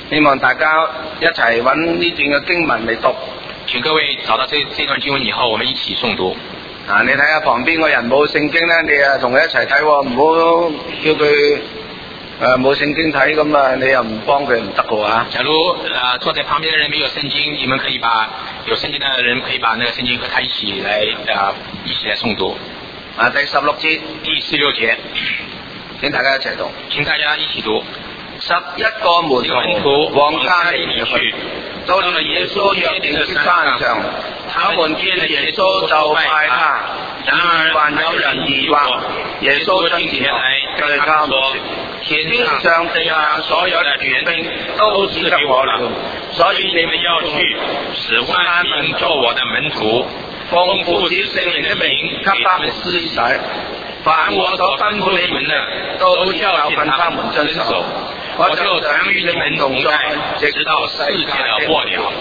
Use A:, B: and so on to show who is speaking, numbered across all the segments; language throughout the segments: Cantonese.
A: 希望大家一齊揾呢段嘅經文嚟讀。
B: 請各位找到這段經文以後，我們一起誦讀。
A: 你睇下旁邊個人冇聖經咧，你同佢一齊睇喎，唔好叫佢冇聖經睇咁啊，你又唔幫佢唔得嘅喎。
B: 假如坐在旁邊的人沒有聖經，你們可以把有聖經的人可以把那個聖經和他一起來誦讀。
A: 第16節，
B: 第16節，
A: 請大家一齊讀。
B: 請大家一起讀。
A: 11個門徒往加利利去，到了耶穌約定的山上，他們見了耶穌就拜他。然而還有人疑惑，耶穌進前來對他們說：天上地下所有的權柄都賜給我了，所以你們要去，使萬民作我的門徒，奉父子聖靈的名給他們施洗，凡我所吩咐你們的，都教訓他們遵守。我就常與你們同在，直到世界的末了。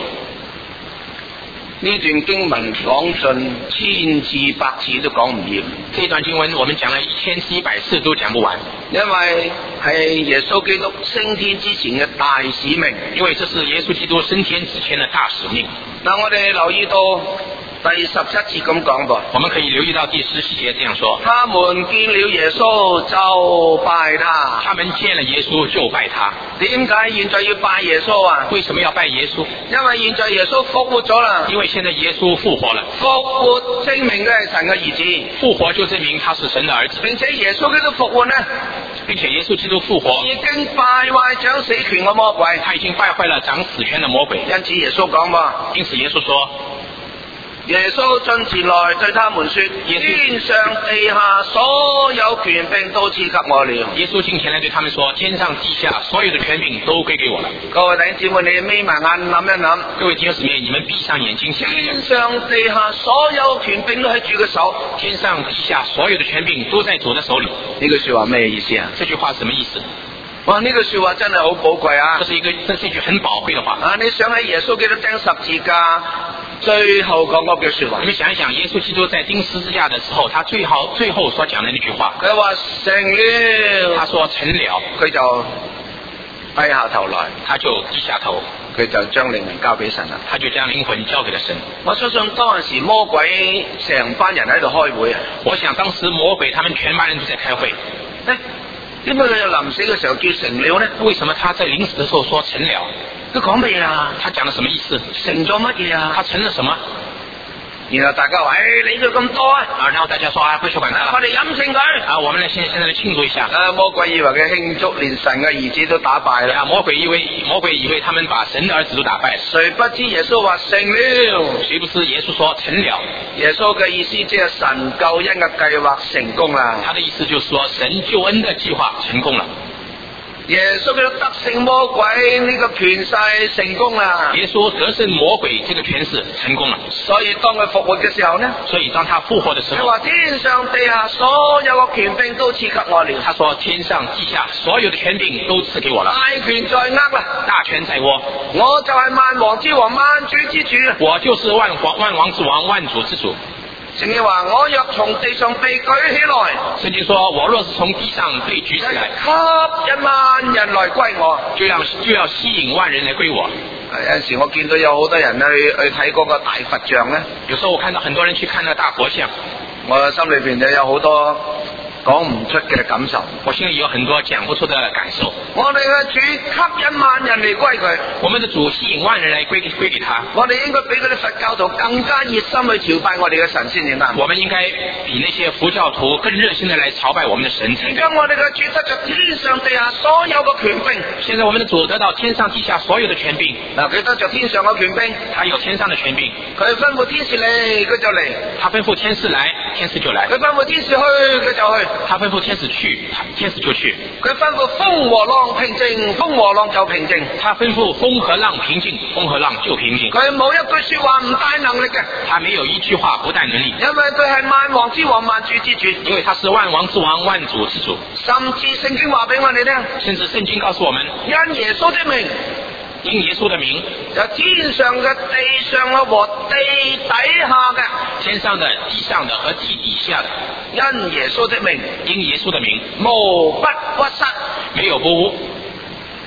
A: 呢段經文講盡千字百字都講唔完。
B: 這段經文我們講了1000字100次都講不完，
A: 因為係耶穌基督升天之前嘅大使命。
B: 因為這是耶穌基督升天之前的大使命。
A: 嗱，我哋留意到第17節咁講噃，
B: 我們可以留意到第17節這樣說：
A: 他們見了耶穌就拜他。
B: 他們見了耶穌就拜他。
A: 點解現在要拜耶穌啊？
B: 為什麼要拜耶穌？
A: 因為現在耶穌復活咗啦。
B: 因為現在耶穌復活了。
A: 復活證明佢係神嘅兒子。
B: 復活就證明他是神的兒子。
A: 並且耶穌基督復活呢，
B: 並且耶穌基督復活
A: 已經敗壞掌死權嘅魔鬼。
B: 他已經敗壞了掌死權的魔鬼。
A: 因此耶穌講噃，
B: 因此耶穌說。
A: 耶穌進前來對他們說：天上地下所有權柄都賜給我了。
B: 耶穌進前來對他們說：天上地下所有的權柄都歸給我了。
A: 各位弟兄姊妹，你眯埋眼諗一諗。
B: 各位弟兄姊妹，你們閉上眼睛想一想。
A: 天上地下所有權柄都喺主嘅手。
B: 天上地下所有的權柄都在主的手裏。
A: 呢句說話咩意思啊？
B: 這句話什麼意思？
A: 哇！呢句說話真係好寶貴啊！
B: 這是一句很寶貴的話。
A: 你想起耶穌基督釘十字架最後講嗰句說話。
B: 你們想一想，耶穌基督在釘十字架的時候，他最後所講的那句話。
A: 佢話成了。
B: 他說成了。
A: 佢就低下頭來，
B: 他就低下頭，
A: 佢就將靈魂交俾神啦。
B: 他就將靈魂交給了神。
A: 我相信當陣時魔鬼成班人喺度開會啊。
B: 我想當時魔鬼他們全班人都在開會。
A: 點解佢臨死嘅時候叫成了呢？
B: 為什麼他在臨死的時候說成了？
A: 佢講乜嘢啊？
B: 他講了什麼意思？
A: 成咗乜嘢啊？
B: 他成了什麼？
A: 然後大家話：理佢咁多啊！
B: 然後大家說：不去管他了。
A: 我哋飲勝佢。
B: 我們現在來慶祝一下。
A: 魔鬼以為佢慶祝連神嘅兒子都打敗啦。
B: 魔鬼以為他們把神的兒子都打敗了。
A: 誰不知耶穌話成了？
B: 誰不知耶穌說成了？
A: 耶穌嘅意思即係神救恩嘅計劃成功啦。
B: 他的意思就是說神救恩的計劃成功了。
A: 耶穌嘅得勝魔鬼呢個權勢成功啦。
B: 耶穌得勝魔鬼這個權勢成功了。
A: 所以當佢復活嘅時候呢？
B: 所以當他復活的時候，
A: 佢話天上地下所有嘅權柄都賜給我了。
B: 他說天上地下所有的權柄都賜給我了。
A: 大權在握啦，
B: 大權在握。
A: 我就係萬王之王，萬主之主。
B: 我就是萬王之王，萬主之主。
A: 聖經話：我若從地上被舉起來，
B: 聖經說我若是從地上被舉起來，
A: 吸引萬人來歸我，
B: 就要吸引萬人來歸我。
A: 有陣時我見到有好多人去睇嗰個大佛像咧，
B: 有時候我看到很多人去看那個大佛像，
A: 我心裏邊就有好多講唔出嘅感受。
B: 我心裏有很多講不出的感受。
A: 我哋嘅主吸引萬人嚟歸佢，
B: 我們的主吸引萬人來歸給他。
A: 我哋應該比嗰啲佛教徒更加熱心去朝拜我哋嘅神先至啱。
B: 我們應該比那些佛教徒更熱心地來朝拜我們的神才。
A: 而家我哋嘅主得着天上地下所有嘅權柄。
B: 現在我們的主得到天上地下所有的權柄。
A: 嗱，佢得着天上嘅權柄，
B: 他有天上的權柄。
A: 佢吩咐天使嚟，佢就嚟；
B: 他吩咐天使來，天使就來；
A: 佢吩咐天使去，佢就去；
B: 他吩咐天使去，天使就去；
A: 佢吩咐風和浪平靜，風和浪就平靜；
B: 他吩咐風和浪平靜，風和浪就平靜。
A: 佢冇一句說話唔帶能力嘅，
B: 他沒有一句話不帶能力，
A: 因為佢係萬王之王，萬主之主，
B: 因為他是萬王之王，萬主之主。
A: 甚至聖經話俾我哋聽，
B: 甚至聖經告訴我們，
A: 因耶穌的名，
B: 因耶穌的名，
A: 有天上嘅、地上嘅和地底下嘅，
B: 天上的、地上的和地底下的，
A: 因耶穌的名，
B: 因耶穌的名，
A: 無不屈膝，
B: 沒有不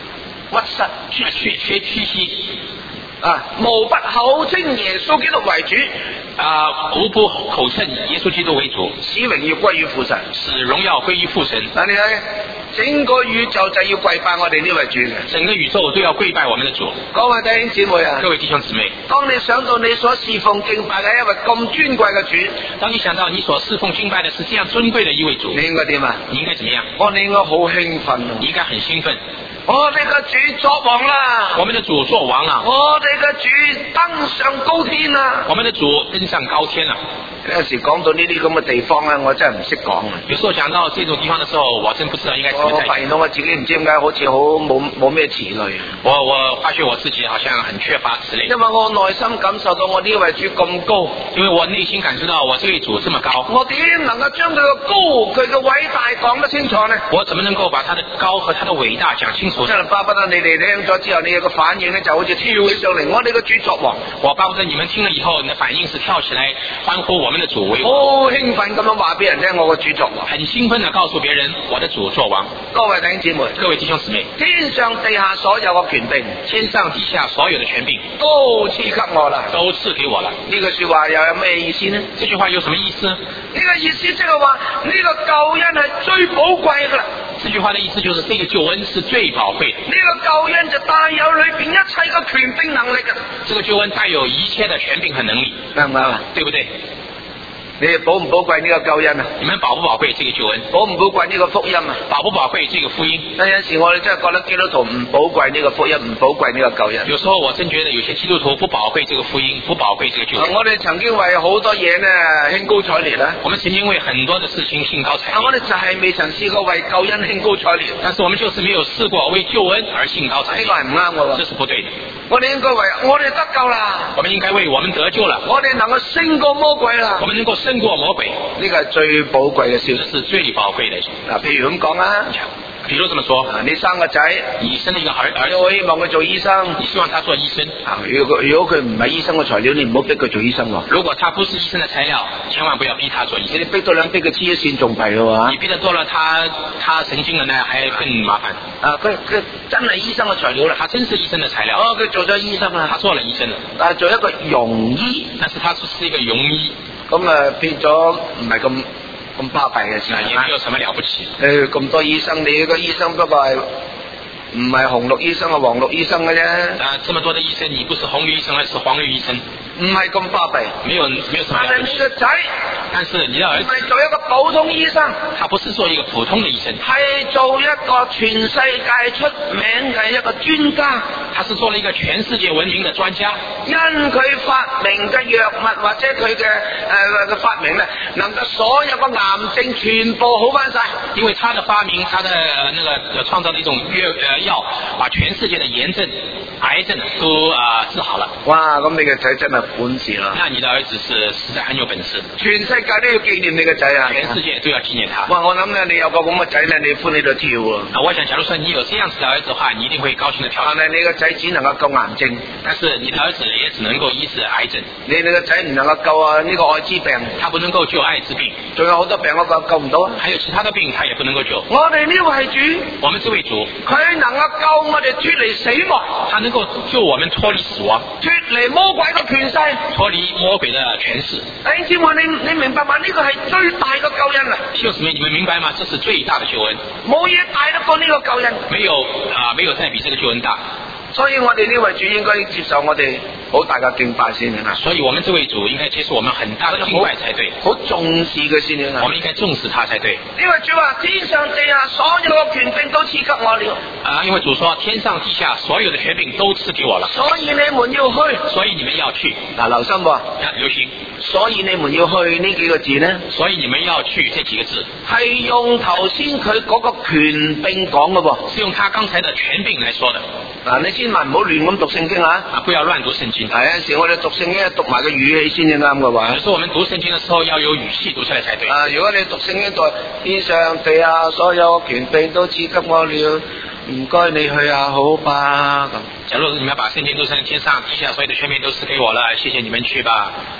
A: 屈膝，
B: 屈膝
A: 無不口稱耶穌基督為主，
B: 無不口稱耶穌基督為主，
A: 使榮耀歸於父神，
B: 使榮耀歸於父神。
A: 嗱，你睇整個宇宙就要跪拜我哋呢位主嘅，
B: 整個宇宙都要跪拜我們的主。
A: 各位弟兄姊妹啊，
B: 各位弟兄姊妹，
A: 當你想到你所侍奉敬拜嘅一位咁尊貴嘅主，
B: 當你想到你所侍奉敬拜的是這樣尊貴的一位主，
A: 你應該點啊？
B: 你應該怎麼樣？
A: 你應該好興奮，
B: 你應該很興奮。
A: 我哋嘅主作王啦！
B: 我們的主作王啦！
A: 我哋嘅主登上高天啦！
B: 我們的主登上高天啦！
A: 有時講到呢啲咁嘅地方咧，我真係唔識講。
B: 有時候講到這種地方的時候，我真不知道應該怎麼。
A: 我發現到我自己唔知點解好似好冇咩詞類。
B: 我發覺我自己好像很缺乏詞類。
A: 因為我內心感受到我呢位主咁高，
B: 因為我內心感受到我這位主這麼高。
A: 我點能夠將佢嘅高、佢嘅偉大講得清楚呢？
B: 我怎麼能夠把他的高和他的偉大講清楚？
A: 真係巴不得你哋聽咗之後，你有個反應咧，就好似跳起上嚟，我哋嘅主作王。
B: 我巴不得你們聽了以後，你的反應是跳起來歡呼我們的主為王。
A: 好興奮咁樣話俾人聽，我嘅主作王。
B: 很興奮地告訴別人，我的主作王。
A: 各位弟兄姊妹，
B: 各位弟兄姊妹，
A: 天上地下所有嘅權柄，
B: 天上地下所有的權柄
A: 都賜給我啦，
B: 都賜給我了。
A: 呢句說話又有咩意思呢？
B: 這句話有什麼意思？
A: 呢個意思即係話呢個救恩係最寶貴噶啦。
B: 這句話的意思就是這個救恩是最寶貴的。
A: 呢個救恩就帶有裏邊一切嘅權柄能力啊！
B: 這個救恩帶有一切的權柄和能力，
A: 啱唔啱啊？
B: 對不對？
A: 你哋寶唔寶貴呢個救恩啊？
B: 你們寶不寶貴這個救恩？
A: 寶唔寶貴呢個福音啊？
B: 寶不寶貴這個福音？
A: 有陣時我哋真係覺得基督徒唔寶貴呢個福音，唔寶貴呢個救恩。
B: 有時候我真覺得有些基督徒不寶貴這個福音，不寶貴這個救恩。
A: 我哋曾經為好多嘢呢興高采烈啦。
B: 我們曾經為很多的事情興高采烈。
A: 我哋就係未曾試過為救恩興高采烈。
B: 但是我們就是沒有試過為救恩而興高采烈。
A: 呢個係唔啱嘅喎。
B: 這是不對的。
A: 我哋應該為我哋得救啦。
B: 我們應該為我們得救了。
A: 我哋能夠勝過魔鬼啦。
B: 我們能夠勝過魔鬼。
A: 呢個係最寶貴嘅消息，
B: 這是最寶貴的。
A: 嗱，譬如咁講啊，
B: 比如這麼說，
A: 你生個仔，
B: 你生了一個兒子，
A: 我希望佢做醫生，
B: 你希望他做醫生。
A: 如果佢唔係醫生嘅材料，你唔好逼佢做醫生喎。
B: 如果他不是醫生的材料，千萬不要逼他做醫生。
A: 你逼到兩逼佢黐一線仲弊咯喎。
B: 你逼得多了，他神經了呢，還更麻煩。
A: 佢真係醫生嘅材料啦，
B: 他真是醫生的材料。
A: 佢做咗醫生啦，
B: 他做了醫生了，
A: 但係做一個庸醫，
B: 但是他是一個庸醫，
A: 咁變咗唔係咁巴閉嘅事，
B: 也沒有什麼了不起。
A: 咁多醫生，你個醫生不過係唔係紅綠醫生啊，黃綠醫生嘅啫。
B: 這麼多的醫生，你不是紅綠醫生，還是黃綠醫生？
A: 唔係咁巴閉，
B: 沒有什麼了不起。
A: 但係你個仔，
B: 但是你的兒子
A: 係做一個普通醫生，
B: 他不是做一個普通的醫生，
A: 係做一個全世界出名嘅一個專家，
B: 他是做了一個全世界聞名的專家。
A: 因佢發明嘅藥物或者佢嘅發明咧，能夠所有嘅癌症全部好翻晒。
B: 因為他的發明，他的創造的一種藥，把全世界的炎症、癌症都治好了。
A: 哇！咁你嘅仔真係本事啦！
B: 那你的兒子是實在很有本事，
A: 全世界都要紀念你嘅仔啊！
B: 全世界都要紀念他。
A: 哇！我諗咧，你有個咁嘅仔咧，你歡喜到跳啊！
B: 我想，假如說你有這樣子的兒子的話，你一定會高興的跳。
A: 但係你個仔只能夠救癌症，
B: 但是你的兒子也只能夠醫治癌症。
A: 你個仔唔能夠救呢個艾滋病，
B: 他不能夠救艾滋病。
A: 仲有好多病我救唔到啊！
B: 還有其他的病，他也不能夠救。
A: 我哋呢位主，
B: 我們這位主，
A: 佢能夠救我哋脫離死亡，
B: 他能夠救我們脫離死亡，
A: 脫離魔鬼嘅權勢，
B: 脫離魔鬼的權勢。
A: 弟兄姊妹，你明白嗎？呢個係最大嘅救恩啊！
B: 弟兄姊妹，你們明白嗎？這是最大的救恩，
A: 冇嘢大得過呢個救恩，
B: 沒有再比這個救恩大。
A: 所以我哋呢位主應該接受我哋好大嘅敬拜先啊！
B: 所以我們這位主應該接受我們很大的敬拜才對，
A: 好重視佢先啊！
B: 我們應該重視他才對。
A: 呢位主話：天上地下所有嘅權柄都賜給我了。
B: 因為主說天上地下所有的權柄都賜給我了。
A: 所以你們要去，
B: 所以你們要去。
A: 留心喎，
B: 留心。
A: 所以你們要去呢幾個字呢？
B: 所以你們要去這幾個字，
A: 係用頭先佢嗰個權柄講嘅噃，
B: 是用他剛才的權柄來說的。
A: 你千萬唔好亂咁讀聖經啊！
B: 不要亂讀聖經。
A: 有陣時我哋讀聖經讀埋個語氣先至啱嘅話。
B: 有時候我們讀聖經嘅時候要有語氣讀出來才對。
A: 如果你讀聖經讀天上地下所有權柄都賜給我了，唔該你去啊，好吧咁。
B: 假如你們把聖經讀成天上地下所有的權柄都賜給我了，謝謝你們去吧。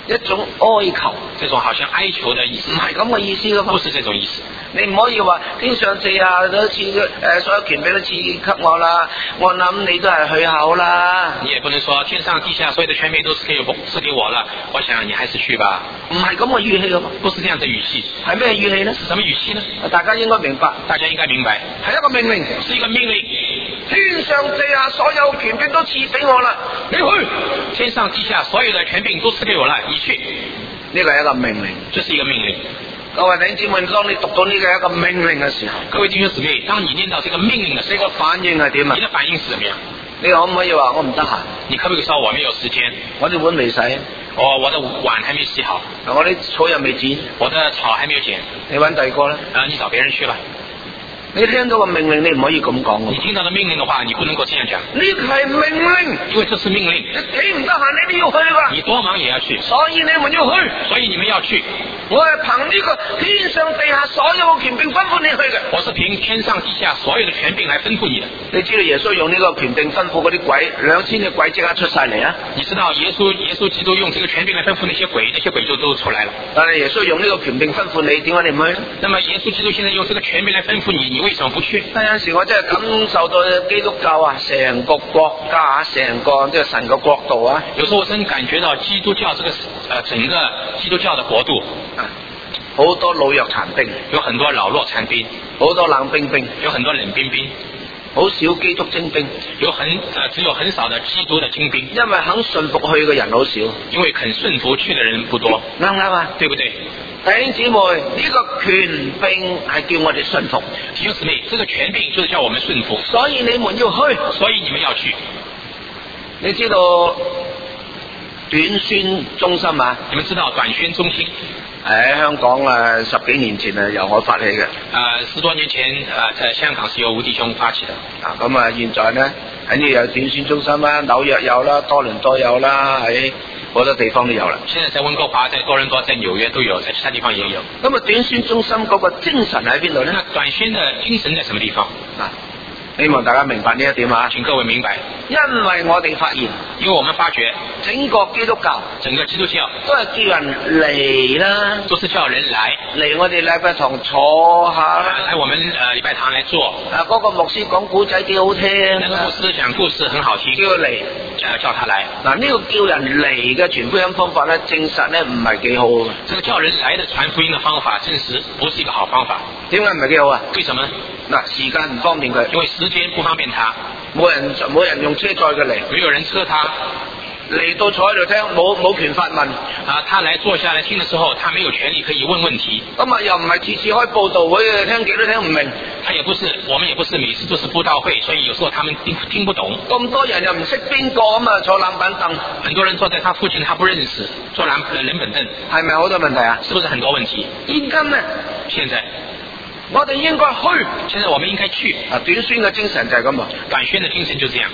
A: 一種哀求，
B: 这种好像哀求的意思，
A: 唔係咁嘅意思噶嘛。
B: 不是这种意思。
A: 你唔可以話天上地下都賜所有權柄都賜給我啦，我諗你都係去口啦。
B: 你也不能說天上地下所有的權柄都賜給我了，我想你還是去吧。
A: 唔係咁嘅語氣噶嘛。
B: 不是這樣的語氣。
A: 係咩語氣呢？
B: 是什麼語氣呢？
A: 大家應該明白。
B: 大家應該明白，
A: 係一個命令，
B: 是一個命令。
A: 天上地下所有權柄都賜俾我啦，你去。
B: 天上地下所有的權柄都賜給我了，你去。
A: 呢個係一個命令，
B: 這是一個命令。
A: 各位弟兄姊妹，當你讀到呢個一個命令嘅時候，
B: 各位弟兄姊妹，當你念到這個命令的時候，
A: 你個反應係點啊？
B: 你的反應是怎麼樣？
A: 你可唔可以話我唔得閒？
B: 你可不可以說我沒有時間？
A: 我啲碗未洗，
B: 我的碗還沒洗好，
A: 我啲草又未剪，
B: 我的草還沒有剪。
A: 你揾第二個啦。
B: 你找別人去吧。
A: 你聽到個命令，你唔可以咁講。
B: 你聽到的命令的話，你不能夠這樣講。
A: 呢個係命令，
B: 因為這是命令。
A: 你幾唔得閒，你都要去吧。
B: 你多忙也要去。
A: 所以你們要去。
B: 所以你們要去。
A: 我係憑呢個天上地下所有嘅權柄吩咐你去嘅。
B: 我是憑天上地下所有的權柄來吩咐你的。
A: 你知道耶穌用呢個權柄吩咐嗰啲鬼，2000隻鬼即刻出晒嚟啊！
B: 你知道耶穌基督用這個權柄來吩咐那些鬼，那些鬼就都出來了。
A: 但係耶穌用呢個權柄吩咐你，點解你唔去？
B: 那麼耶穌基督現在用這個權柄來吩咐你，你為什麼不去？
A: 有陣時我真係感受到基督教啊，成個國家啊，成個即係神嘅國度啊。
B: 有時候我真感覺到基督教這個整個基督教的國度
A: 啊，好多老弱殘兵，
B: 有很多老弱殘兵，
A: 好多冷冰冰，
B: 有很多冷冰冰，
A: 好少基督精兵，
B: 只有很少的基督的精兵。
A: 因為肯順服去嘅人好少，
B: 因為肯順服去的人不多，
A: 啱唔啱啊？
B: 對不對？
A: 弟兄姊妹，呢個權柄係叫我哋順服。
B: 弟兄姊妹，這個權柄就是叫我們順服，
A: 所以你們要去，
B: 所以你們要去。
A: 你知道短宣中心啊？
B: 你們知道短宣中心？
A: 喺香港10幾年前由我發起嘅。
B: 10多年前在香港是由吳弟兄發起的。
A: 咁現在呢，喺呢有短宣中心啦，紐約有啦，多倫多有啦，喺好多地方都有啦。
B: 現在在溫哥華、在多倫多、在紐約都有，在其他地方也有。
A: 咁短宣中心嗰個精神喺邊度呢？
B: 那短宣的精神在什麼地方？
A: 希望大家明白呢一點啊！
B: 請各位明白，
A: 因為我哋發現，
B: 因為我們發覺
A: 整個基督教都係叫人嚟啦，
B: 都是叫人嚟
A: 我哋禮拜堂坐下啦，
B: 來我們禮拜堂來坐。
A: 嗰個牧師講古仔幾好聽，
B: 那個牧師講故事很好聽，
A: 叫佢嚟，
B: 叫他來。
A: 嗱，呢個叫人嚟嘅傳福音方法咧，證實咧唔係幾好。
B: 這個叫人來的傳福音的方法，證實不是一個好方法。
A: 點解唔係幾好啊？
B: 為什麼？
A: 時間唔方便佢，
B: 因為時間不方便他，
A: 冇人用車載佢嚟，
B: 沒有人車他
A: 嚟到坐喺度聽，冇權發問。
B: 他來坐下來聽的時候，他沒有權利可以問問題。
A: 咁又唔係次次開佈道會，聽極都聽唔明。
B: 我們也不是每次都是佈道會，所以有時候他們聽不懂。
A: 咁多人又唔識邊個咁啊，坐冷板凳。
B: 很多人坐在他附近，他不認識，坐冷板凳。
A: 係咪好多問題啊？
B: 是不是很多問題？
A: 現今呢？
B: 現在。
A: 我哋應該去，
B: 現在我們應該去。
A: 短宣嘅精神就係咁啊！
B: 短宣的精神就這樣，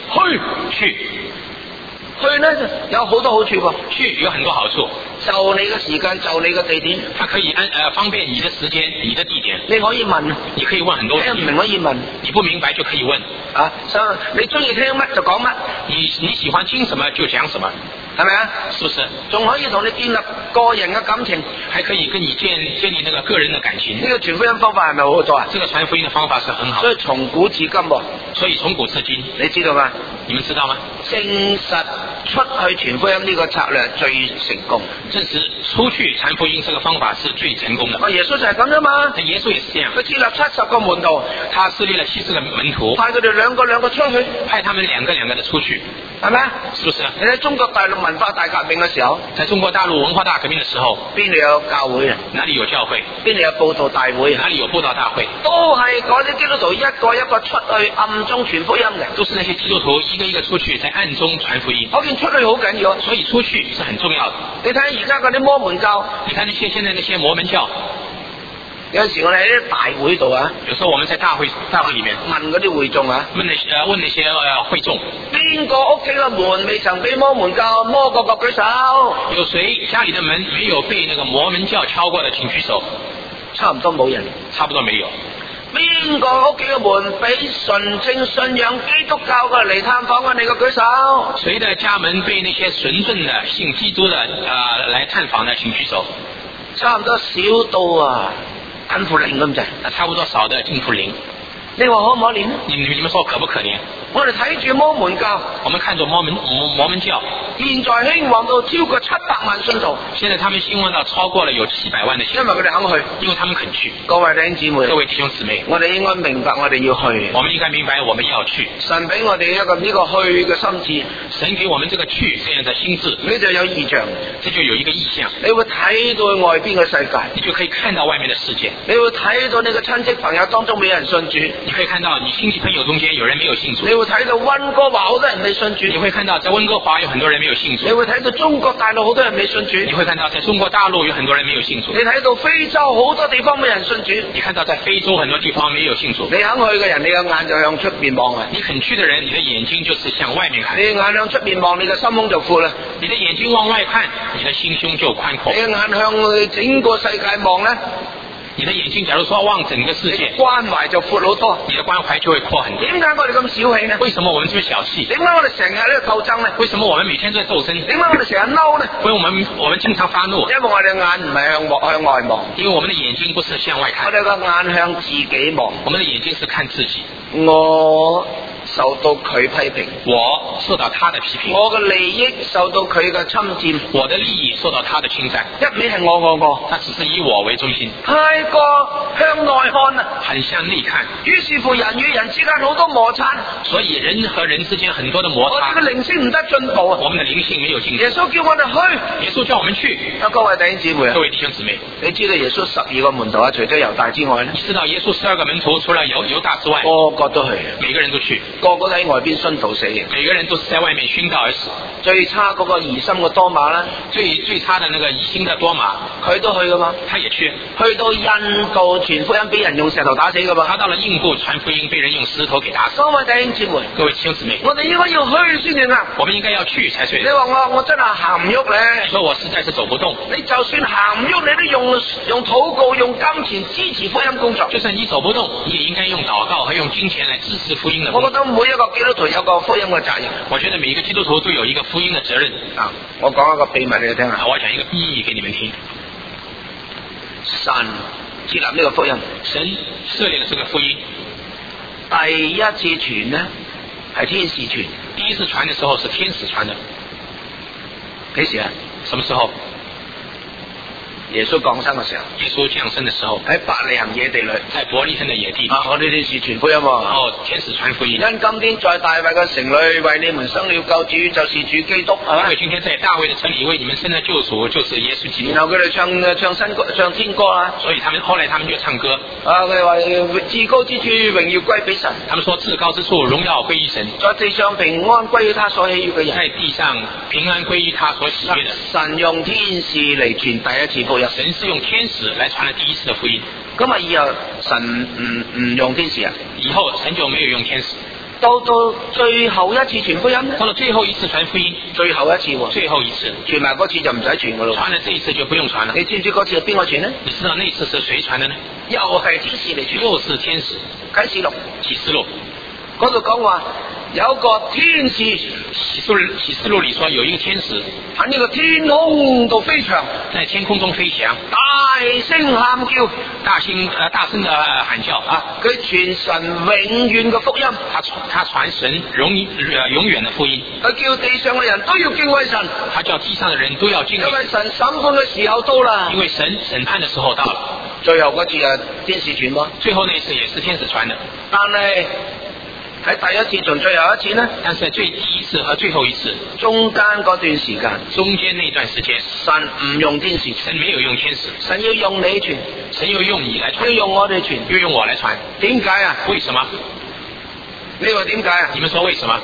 A: 去呢有好多好處噃，
B: 去有很多好處，
A: 就你嘅時間，就你嘅地點，
B: 它可以方便你的時間、你的地點。
A: 你可以問，
B: 你可以問很多問題，
A: 聽唔明可以問，
B: 你不明白就可以問。
A: 你中意聽乜就講乜，
B: 你喜歡聽什麼就講什麼。
A: 係咪啊？
B: 是不是？
A: 仲可以同你建立個人嘅感情，
B: 還可以跟你建立那個個人的感情。
A: 呢個傳福音方法係咪好多啊？
B: 這個傳福音的方法是很好。
A: 所以從古至今，
B: 所以從古至今，
A: 你知道嗎？
B: 你們知道嗎？
A: 證實出去傳福音呢個策略最成功。
B: 證實出去傳福音這個方法是最成功的。
A: 耶穌就係咁啫嘛。
B: 耶穌也是這樣。
A: 佢設立70個門徒，
B: 他設立了70個門徒，
A: 派佢哋兩個出去，
B: 派他們兩個的出去，
A: 係咪啊？
B: 是不是？
A: 你喺中國大陸文化大革命嘅時候，
B: 在中國大陸文化大革命的時候，
A: 邊度有教會啊？
B: 哪裡有教會？
A: 邊度有佈道大會啊？
B: 哪裡有佈道大會？
A: 都係嗰啲基督徒一個一個出去暗中傳福音嘅，
B: 都是那些基督徒一個一個出去在暗中傳福音。
A: 嗰件出去好緊要，
B: 所以出去是很重要的。
A: 你睇而家嗰啲摩門教，
B: 你看現在那些摩門教，
A: 有陣時我哋喺啲大會度啊，
B: 有時候我們在大會裡面
A: 問嗰啲會眾啊，
B: 問那些會眾，
A: 邊個屋企嘅門未曾俾摩門教摸過舉手？
B: 有誰家裡的門沒有被那個摩門教敲過的，請舉手。
A: 差唔多冇人，
B: 差不多沒有。
A: 邊邊個屋企嘅門俾純正信仰基督教嘅嚟探訪啊？你個舉手。
B: 誰的家門被那些純正的信基督的來探訪的，請舉手。
A: 差唔多少到啊近乎零咁滯，
B: 差不多少的近乎零。
A: 你話可唔可憐？
B: 你們說可不可憐？
A: 我哋睇住摩門教，
B: 我們看着摩門教，
A: 現在興旺到超過700萬信徒。
B: 現在他們興旺到超過了有700萬的信徒，
A: 因為佢哋肯去，
B: 因為他們肯去。
A: 各位弟兄姊妹，
B: 各位弟兄姊妹，
A: 我哋應該明白我哋要去。
B: 我們應該明白我們要去。
A: 神俾我哋一個呢個去嘅心志，
B: 神給我們這個去這樣的心志，
A: 你就有異象，
B: 這就有一個意象，
A: 你會睇到外邊嘅世界，
B: 你就可以看到外面的世界，
A: 你會睇到你嘅親戚朋友當中冇人信主，
B: 你可以看到你親戚朋友中間有人沒有信主，
A: 你會睇到溫哥華好多人未信主，
B: 你會看到在溫哥華有很多人沒有信主，
A: 你會睇到中國大陸好多人未信主，
B: 你會看到在中國大陸有很多人沒有信主，
A: 你睇到非洲好多地方冇人信主，
B: 你看到在非洲很多地方沒有信主，
A: 你肯去嘅人，你嘅眼就向出面望啊！
B: 你肯去的人，你的眼睛就是向外面看，
A: 你眼向出面望，你嘅心胸就闊啦。
B: 你的眼睛往外看，你的心胸就寬闊。
A: 你嘅眼向整個世界望咧，
B: 你的眼睛假如說望整個世界，
A: 關懷就闊好多，
B: 你的關懷就會闊很多。
A: 點解我哋咁小氣呢？
B: 為什麼我們這麼小氣？
A: 點解我哋成日喺度鬥爭呢？
B: 為什麼我們每天都在鬥爭？
A: 點解我哋成日嬲呢？
B: 因為我們經常發怒，
A: 因為我哋眼唔係向外望，
B: 因為我們的眼睛不是向外看，
A: 我哋個眼向自己望，
B: 我們的眼睛是看自己。
A: 我受到佢批評，
B: 我受到他的批評，
A: 我嘅利益受到佢嘅侵佔，
B: 我的利益受到他的侵占，
A: 一味係我，
B: 他只是以我為中心，
A: 太過向內看啊，
B: 很向內看，
A: 於是乎人與人之間好多摩擦，
B: 所以人和人之間很多的摩擦，
A: 我哋嘅靈性唔得進步啊，
B: 我們的靈性沒有進步。
A: 耶穌叫我哋去，
B: 耶穌叫我們去。
A: 各位弟兄姊妹，
B: 各位弟兄姊妹，
A: 你知道耶穌12個門徒啊，除咗猶大之外咧，
B: 你知道耶穌12個門徒除了猶大之外，
A: 個個都去，
B: 每個人都去，
A: 個個都喺外邊殉道死嘅，
B: 每個人都是在外面殉道而死。
A: 最差嗰個疑心嘅多馬啦，
B: 最差的那個疑心的多馬，
A: 佢都去噶嘛，
B: 他也去，
A: 去到印度傳福音俾人用石頭打死噶嘛，
B: 他到了印度傳福音被人用石頭給打死。
A: 各位弟兄姊妹，
B: 各位弟兄姊妹，
A: 我哋應該要去先至啱，
B: 我們應該要去才對。
A: 你話我真係行唔喐咧，
B: 你說我實在是走不動，
A: 你就算行唔喐，你都用禱告、用金錢支持福音工作。
B: 就算你走不動，你也應該用禱告和用金錢來支持福音的工作。
A: 我覺得每一個基督徒有個福音嘅責任。
B: 我覺得每一個基督徒都有一個福音的責任。
A: 啊，我講一個秘密你哋聽下。
B: 我講一個秘密給你們聽。
A: 神設立呢個福音，
B: 神設立了這個福音。
A: 第一次傳呢係天使傳，
B: 第一次傳的時候是天使傳的。
A: 幾時啊？
B: 什麼時候？
A: 耶穌降生嘅時候，
B: 耶穌降生的時候，
A: 喺伯利恆野地裏，
B: 在伯利恆的野地。
A: 啊，我哋天使傳福音喎。
B: 哦，天使傳福音。
A: 因今天在大衛嘅城裏為你們生了救主，就是主基督。
B: 因為今天在大衛的城裏為你們生了救主，就是耶穌基督。
A: 然後佢哋唱新歌，唱天歌啊。
B: 所以後來他們就唱歌。
A: 啊，佢哋話至高之處榮耀歸俾神。
B: 他們說至高之處榮耀歸於神。
A: 在地上平安歸於他所喜悅嘅人。
B: 在地上平安歸於他所喜悅的。
A: 神用天使嚟傳第一次福音。
B: 神是用天使來傳了第一次的福音。
A: 咁啊，以後神唔用天使啊？
B: 以後神就沒有用天使。
A: 到最後一次傳福音，
B: 到了最後一次傳福音，
A: 最後一次喎，
B: 最後一次
A: 傳埋嗰次就唔使傳噶咯。
B: 傳了這一次就不用傳了。
A: 你知唔知嗰次係邊個傳呢？
B: 你知道那次是誰傳的呢？
A: 又係天使嚟傳，
B: 又是天使。
A: 啟示錄嗰度講話有個天使，啟
B: 示錄裏說有一個天使
A: 喺呢個天空度飛翔，
B: 在天空中飛翔，
A: 大聲喊叫，
B: 大聲的喊叫啊！
A: 佢傳神永遠嘅福音，
B: 他傳神永遠的福音，
A: 佢叫地上嘅人都要敬畏神，
B: 他叫地上的人都要敬畏神，
A: 因為神審判嘅時候到啦，
B: 因為神審判的時候到了。
A: 最後嗰次係天使傳喎，
B: 最後那一次也是天使傳的，
A: 但係喺第一次同最後一次呢？
B: 但是第一次和最後一次
A: 中間嗰段時間，
B: 中間那段時間，
A: 神唔用天使，
B: 神沒有用天使，
A: 神要用你傳，
B: 神要用你來傳，
A: 要用我哋傳，
B: 要用我來傳。
A: 點解啊？
B: 為什麼？
A: 你話點解啊？
B: 你們說為什麼？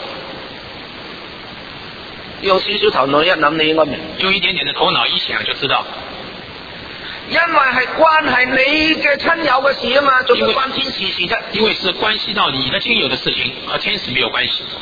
A: 用少少頭腦一諗，你應該明。
B: 用一點點的頭腦一想就知道。
A: 因為係關係你嘅親友嘅事啊嘛，仲要關天使事啫。
B: 因為是關係到你的親友的事情，和天使沒有關係。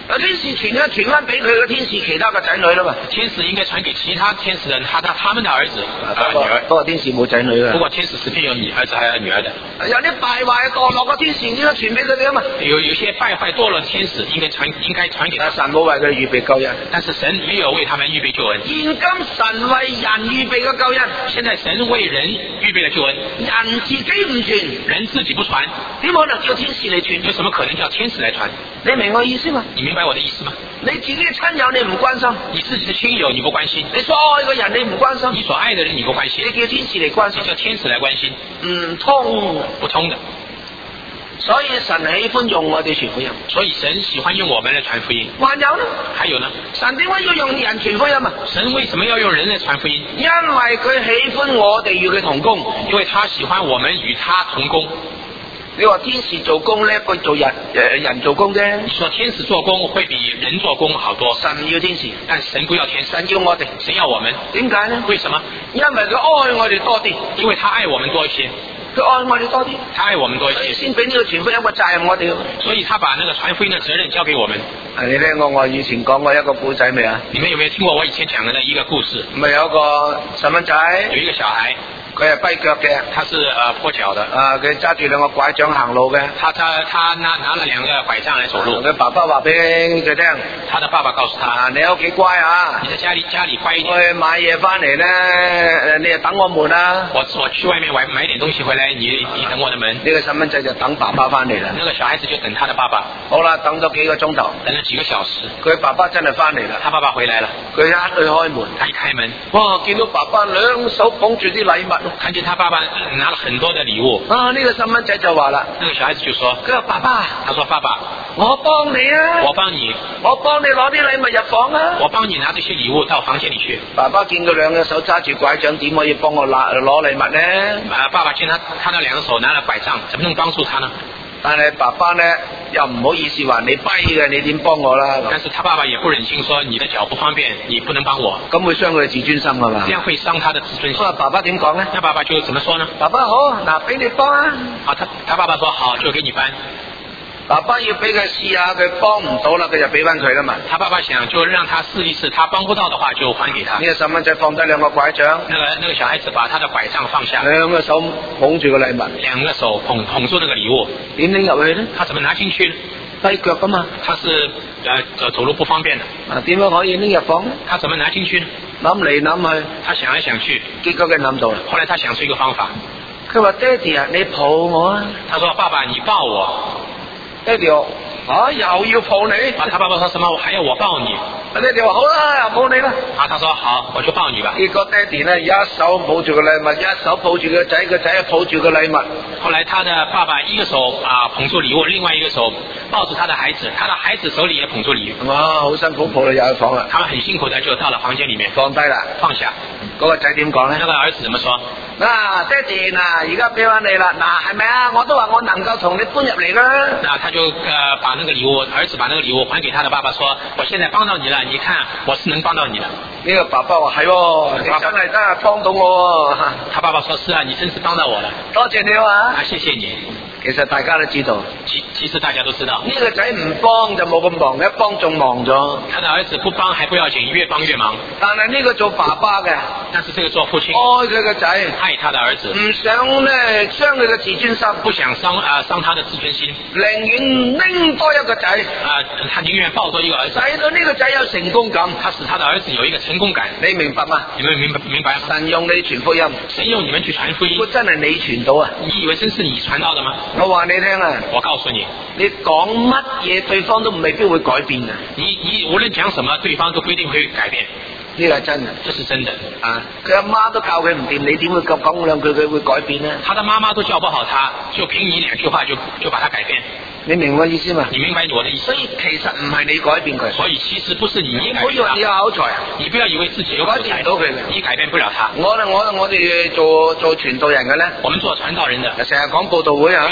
A: 天使傳翻俾佢嘅天使其他嘅仔女啦嘛。
B: 天使應該傳給其他天使人，他們的兒子女兒。
A: 不過天使冇仔女嘅。
B: 不過天使是偏有兒子還有女兒的。
A: 有啲敗壞墮落嘅天使應該傳俾佢哋啊嘛。
B: 有些敗壞墮落的天使應該傳給他。
A: 神冇為佢預備救恩，
B: 但是神沒有為他們預備救恩。
A: 現今神為人預備嘅救恩，
B: 現在神為人預備了救恩，
A: 人自己唔傳，
B: 人自己不傳，
A: 點可能叫天使嚟傳？
B: 有什麼可能叫天使來傳？
A: 你明我意思嗎？
B: 你明白我的意思嗎？
A: 你自己嘅親友你唔關心，
B: 你自己的親友你不關心，
A: 你所愛嘅人你唔關心，
B: 你所愛的人你不關心，
A: 你叫天使嚟關心，
B: 你叫天使來關心，
A: 唔通
B: 不通的。
A: 所以神喜歡用我哋傳福音，
B: 所以神喜歡用我們來傳福音。
A: 還有呢？
B: 還有呢？
A: 神點解要用人傳福音啊？
B: 神為什麼要用人來傳福音？
A: 因為佢喜歡我哋與佢同工，
B: 因為他喜歡我們與他同工。
A: 你話天使做工叻過做人做工啫。
B: 你說天使做工會比人做工好多。
A: 神要天使，
B: 但神不要天使，
A: 神要我哋，
B: 神要我們。
A: 點解呢？
B: 為什麼？
A: 因為佢愛我哋多啲，
B: 因為他愛我們多一些。
A: 佢愛我哋多啲，
B: 他愛我們多一些，
A: 先俾呢個傳福音嘅責任我哋。
B: 所以他把那個傳福音的責任交給我們。
A: 你聽過我以前講過一個故仔未啊？
B: 你們有沒有聽過我以前講的一個故事？
A: 咪有一個細蚊仔，
B: 有一個小孩，
A: 佢係跛腳嘅，
B: 他是跛腳的。
A: 佢揸住兩個拐杖行路嘅。
B: 他拿了兩個拐杖來走路。
A: 佢爸爸話俾佢聽，
B: 他的爸爸告訴他：
A: 你喺屋企乖啊，
B: 你在家裏乖一點。
A: 我去買嘢翻嚟咧，你就等我門啦。
B: 我去外面買點東西回來，你等我的門。
A: 呢個細蚊仔就等爸爸翻嚟啦。
B: 那個小孩子就等他的爸爸。
A: 好啦，等咗幾個鐘頭，
B: 等了幾個小時，
A: 佢爸爸真係翻嚟啦。
B: 他爸爸回來了，
A: 佢一去開門，
B: 他一開門，
A: 哇！見到爸爸兩手捧住啲禮物，
B: 看見他爸爸拿了很多的禮物。
A: 呢個細蚊仔就話啦，
B: 那個小孩子就說：
A: 佢話爸爸，
B: 他說爸爸，
A: 我幫你啊，
B: 我幫你
A: 攞啲禮物入房啊，
B: 我幫你拿這些禮物到房間裏去。
A: 爸爸見佢兩隻手揸住拐杖，點可以幫我攞禮物呢？
B: 爸爸見他那兩個手拿了拐杖，怎麼能幫助他呢？
A: 但係爸爸呢又唔好意思話你跛嘅，你點幫我啦？
B: 但是他爸爸也不忍心說你的腳不方便，你不能幫我。
A: 咁會傷佢嘅自尊心㗎嘛？
B: 這樣會傷他的自尊心。
A: 爸爸點講呢？
B: 那爸爸就怎麼說呢？
A: 爸爸好，嗱俾你幫啊。
B: 好，他爸爸說好，就給你搬。
A: 爸爸要俾佢試下，佢幫唔到啦，佢就俾翻佢啦嘛。
B: 他爸爸想就讓他試一試，他幫不到的話就還給他。
A: 呢個細蚊仔放低兩個拐杖，
B: 那個小孩子把他的拐杖放下，
A: 兩個手捧住個禮物，
B: 兩個手捧住那個禮物，
A: 點拎入去呢？
B: 他怎麼拿進去呢？
A: 跛腳噶嘛，
B: 他是走路不方便的。
A: 點樣可以拎入房呢？
B: 他怎麼拿進去呢？
A: 諗嚟諗去，
B: 他想來想去，
A: 結果佢諗到啦。
B: 後來他想出一個方法，
A: 佢話爹哋啊，你抱我啊。
B: 他說爸爸你抱我。
A: 爹哋又要抱你。
B: 他爸爸說什麼？我還要我抱你。
A: 爹哋話好啦，又抱你啦。
B: 他說好，我就抱你吧。
A: 結果爹哋呢，一手抱住個禮物，一手抱住個仔，個仔抱住個禮物。
B: 後來他的爸爸一個手捧住禮物，另外一個手抱住他的孩子，他的孩子手裏也捧住禮物。
A: 哇，好辛苦抱到入房啦。
B: 他們很辛苦的就到了房間裏面，
A: 放低啦，
B: 放下。
A: 嗰個仔點講呢？
B: 那個兒子怎麼說？
A: 爹哋而家俾翻你啦，係咪啊？我都話我能夠同你搬入嚟啦。
B: 那他就把那個禮物，兒子把那個禮物還給他的爸爸，說：我現在幫到你了，你看我是能幫到你的。呢個爸爸話係喎，你真係真係幫到我。他爸爸說：是啊，你真是幫到我了。多謝你啊！謝謝你。其實大家都知道，其實大家都知道，呢個仔唔幫就冇咁忙，一幫仲忙咗。他的兒子不幫還不要緊，越幫越忙。但係呢個做爸爸嘅，但是這個做父親愛佢個仔，愛他的兒子，唔想咧傷佢嘅自尊心，不想傷他的自尊心，寧願拎多一個仔，他寧願抱多一個兒子，使到呢個仔有成功感，他使他的兒子有一個成功感。你明白嗎？你們明白嗎？神用你傳福音，神用你們去傳福音，真係你傳到啊？你以為真是你傳到的嗎？我話你聽啊！我告訴你，你講乜嘢，對方都未必會改變嘅。你無論講什麼，對方都不一定會改變。呢個係真嘅，這是真的啊！佢阿媽都教佢唔掂，你點會講兩句佢會改變呢？他的媽媽都教不好他，就憑你兩句話就把他改變。你明我意思嘛？你明白我的意思？所以其實唔係你改變佢，所以其實不是你改變他。你唔好以為你有口才啊！你不要以為自己有口才，改變唔到佢嘅，你改變不了他。我哋做傳道人嘅咧，我們做傳道人的，成日講佈道會啊，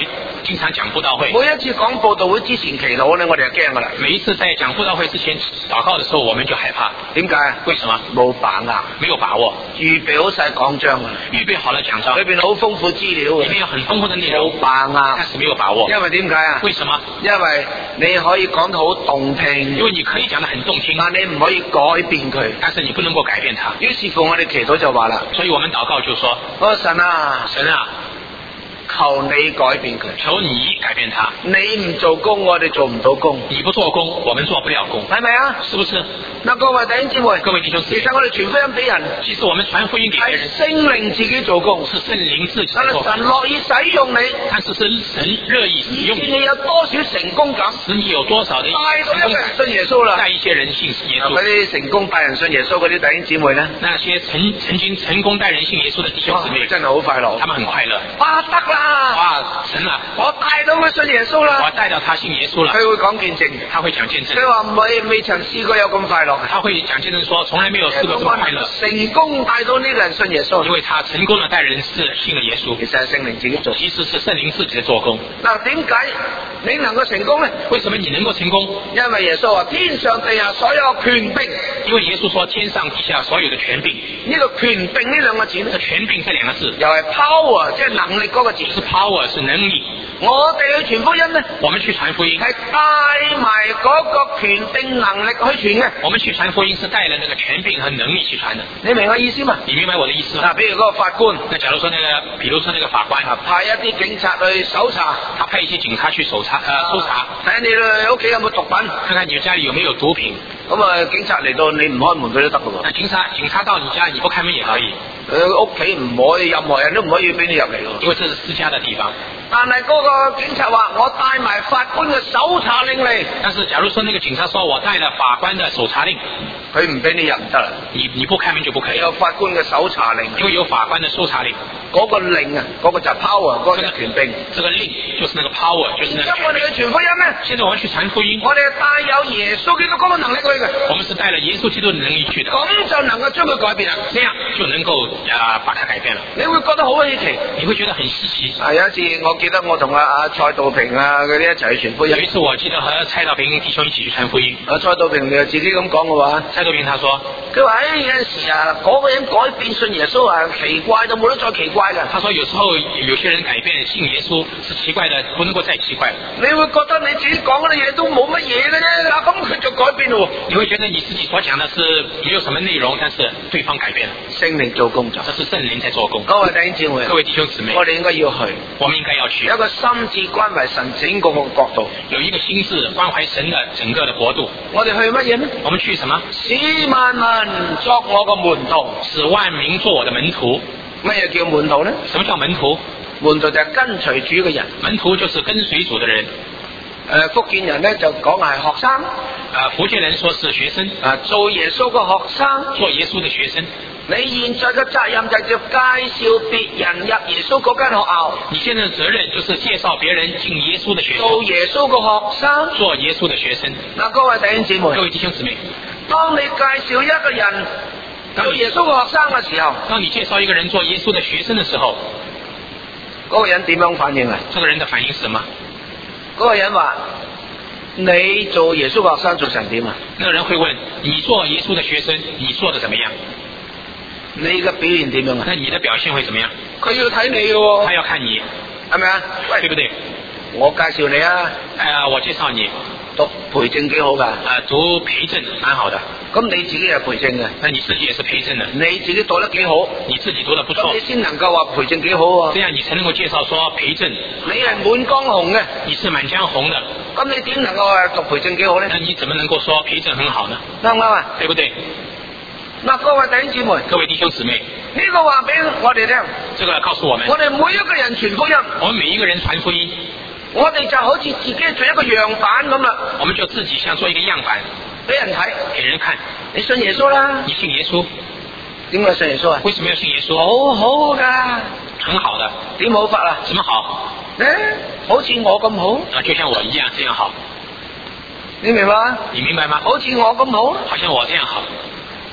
B: 經常講佈道會，
A: 每一次講佈道會之前祈禱咧，我哋就驚噶啦。
B: 每一次在講佈道會之前禱告的時候，我們就害怕。
A: 點解啊？
B: 為什麼？
A: 冇把握，
B: 沒有把握。
A: 預備好晒講章啊，
B: 預備好了講章，
A: 裏邊好豐富資料，
B: 裏面有很豐富的內容，
A: 冇把握，
B: 但是沒有把握。
A: 因為點解啊？
B: 為什麼？
A: 因為你可以講得好動聽，
B: 因為你可以講得很動聽，
A: 但你唔可以改變佢，
B: 但是你不能夠改變它。
A: 於是乎我哋祈禱就話啦，
B: 所以我們禱告就說：
A: 神啊，
B: 神啊，
A: 求你改變佢，
B: 求你改變它。
A: 你唔做工，我哋做唔到工；
B: 你不做工，我們做不了工，
A: 係咪啊？
B: 是不是？
A: 嗱，各位弟兄姊妹，
B: 各位弟兄姊妹，
A: 其實我哋傳福音俾人，
B: 其實我們傳福音給別人，
A: 係聖靈自己做工，
B: 是聖靈自己
A: 但
B: 做工。
A: 係神樂意使用你，
B: 但是神樂意使用
A: 你有多少成功感，
B: 使你有多少的
A: 帶到一個人信耶穌啦，
B: 帶一些人信耶穌。
A: 嗰啲成功帶人信耶穌嗰啲弟兄姊妹咧，
B: 那些曾經成功帶人信耶穌的弟兄姊妹，
A: 真係好快樂，
B: 他們很快樂。
A: 哇，得啦！
B: 哇，神啊，
A: 我帶到佢信耶穌啦，
B: 我帶到他信耶穌了。
A: 佢會講見證，
B: 他會講見證。
A: 佢話未曾試過有咁快樂。
B: 他會講見證說，從來沒有試過這麼快樂。
A: 成功帶到呢個人信耶穌，
B: 因為他成功的帶人信了耶穌。
A: 其實係聖靈自己做，
B: 其實是聖靈自己的做工。
A: 嗱，點解你能夠成功呢？
B: 為什麼你能夠成功？
A: 因為耶穌話天上地下所有權柄，
B: 因為耶穌說天上地下所有的權柄。
A: 呢個權柄呢兩個字，
B: 這權柄這兩個字，
A: 又係 power，即係能力嗰個字。
B: 是 power，是能力。
A: 我哋去傳福音呢，
B: 我們去傳福音
A: 係帶埋嗰個權柄能力去傳嘅。
B: 我們去傳福音是帶了那個權柄和能力去傳的。
A: 你明我意思嘛？
B: 你明白我的意思嗎？
A: 比如嗰個法官，
B: 那假如說比如說那個法官
A: 派一啲警察去搜查，
B: 他派一些警察去搜查，
A: 睇下你屋企有冇毒品，
B: 看看你家裏有沒有毒品。
A: 咁啊，警察嚟到你唔開門佢都得噶喎。
B: 那警察到你家你不開門也可以。
A: 屋企唔可以，任何人都唔可以俾你入嚟喎。
B: 因為這是私家的地方。
A: 但係嗰個警察話：我帶埋法官嘅搜查令嚟。
B: 但是假如說那個警察說我帶了法官的搜查令，
A: 佢唔俾你入唔得啦。
B: 你不開門就不可以。
A: 有法官嘅搜查令，
B: 因為有法官的搜查令。
A: 嗰個令啊，嗰個就係 power，嗰個就係權柄。
B: 這個令就是那個 power，就是那個。
A: 而家我哋去傳福音咧，
B: 現在我們去傳福音，
A: 我哋係帶有耶穌基督嗰個能力去嘅。
B: 我們是帶了耶穌基督的能力去的。
A: 咁就能夠將佢改變啦，
B: 這樣就能夠把它改變了。
A: 你會覺得好稀奇，
B: 你會覺得很稀奇。
A: 有一次我記得我同蔡道平嗰啲一齊去傳福音。
B: 有一次我記得和蔡道平弟兄一起去傳福音。
A: 蔡道平就自己咁講嘅話，
B: 蔡道平他說，
A: 佢話有陣時嗰個人改變信耶穌奇怪到冇得再奇怪嘅。
B: 他說有時候有些人改變信耶穌是奇怪的，不能夠再奇怪。
A: 你會覺得你自己講嗰啲嘢都冇乜嘢嘅啫，咁佢就改變咯。
B: 你會覺得你自己所講的是沒有什麼內容，但是對方改變了。
A: 聖靈做工作，
B: 這是聖靈在做工。
A: 各位弟兄姊妹，
B: 各位弟兄姊妹，
A: 我哋應該要去，
B: 我們應該要去。
A: 有一個心志關懷神整個國度，
B: 有一個心志關懷神的整個的國度。
A: 我哋去乜嘢呢？
B: 我們去什麼？
A: 使萬民作我個門徒，
B: 使萬民做我的門徒。
A: 乜嘢叫門徒呢？
B: 什麼叫門徒？
A: 門徒就係跟隨主嘅人，
B: 門徒就是跟隨主的人。
A: 福建人呢就講係學生，
B: 福建人說是學生，
A: 做耶穌嘅學生，
B: 做耶穌的學生。
A: 你現在嘅責任就係要介紹別人入耶穌嗰間學校。
B: 你現在的責任就是介紹別人進耶穌的學校。
A: 做耶穌嘅學生，
B: 做耶穌的學生。
A: 嗱，各位弟兄姊妹，
B: 各位弟兄姊妹，
A: 當你介紹一個人做耶穌嘅學生嘅時候，
B: 當你介紹一個人做耶穌的學生的時候，
A: 嗰個人點樣反應啊？
B: 這個人的反應是什麼？
A: 嗰個人話：你做耶穌嘅學生做成點啊？
B: 那個人會問：你做耶穌的學生，你做得怎麼樣？
A: 你嘅表現點樣啊？
B: 那你的表現會怎麼樣？
A: 佢要睇你嘅喎，
B: 他要看你，
A: 係咪啊？喂，
B: 對不對？
A: 我介紹你啊！
B: 我介紹你
A: 讀培正幾好㗎？
B: 讀培正蠻好的。
A: 咁你自己係培正嘅，
B: 那你自己也是培正的。
A: 你自己讀得幾好？
B: 你自己讀得不錯，
A: 你先能夠話培正幾好啊？
B: 這樣你才能夠介紹說培正。
A: 你係滿江紅嘅，
B: 你是滿江紅的，
A: 咁你點能夠讀培正幾好呢？
B: 那你怎麼能夠說培正很好呢？
A: 啱唔啱啊？
B: 對不對？
A: 嗱，各位弟兄姊妹，
B: 各位弟兄姊妹，
A: 呢個話俾我哋聽，
B: 這個告訴我們，
A: 我哋每一個人傳福音，
B: 我們每一個人傳福音，
A: 我哋就好似自己做一個樣板咁啦，
B: 我們就自己像做一個樣板
A: 俾人睇，
B: 給人看。
A: 你信耶穌啦？
B: 你信耶穌？
A: 點解信耶穌啊？
B: 為什麼要信耶穌？
A: 好好噶，
B: 很好的。
A: 點好法啊？
B: 怎麼好？
A: 好似我咁好
B: 啊，就像我一樣這樣好。
A: 你明白嗎？
B: 你明白嗎？
A: 好似我咁好，
B: 好像我這樣好。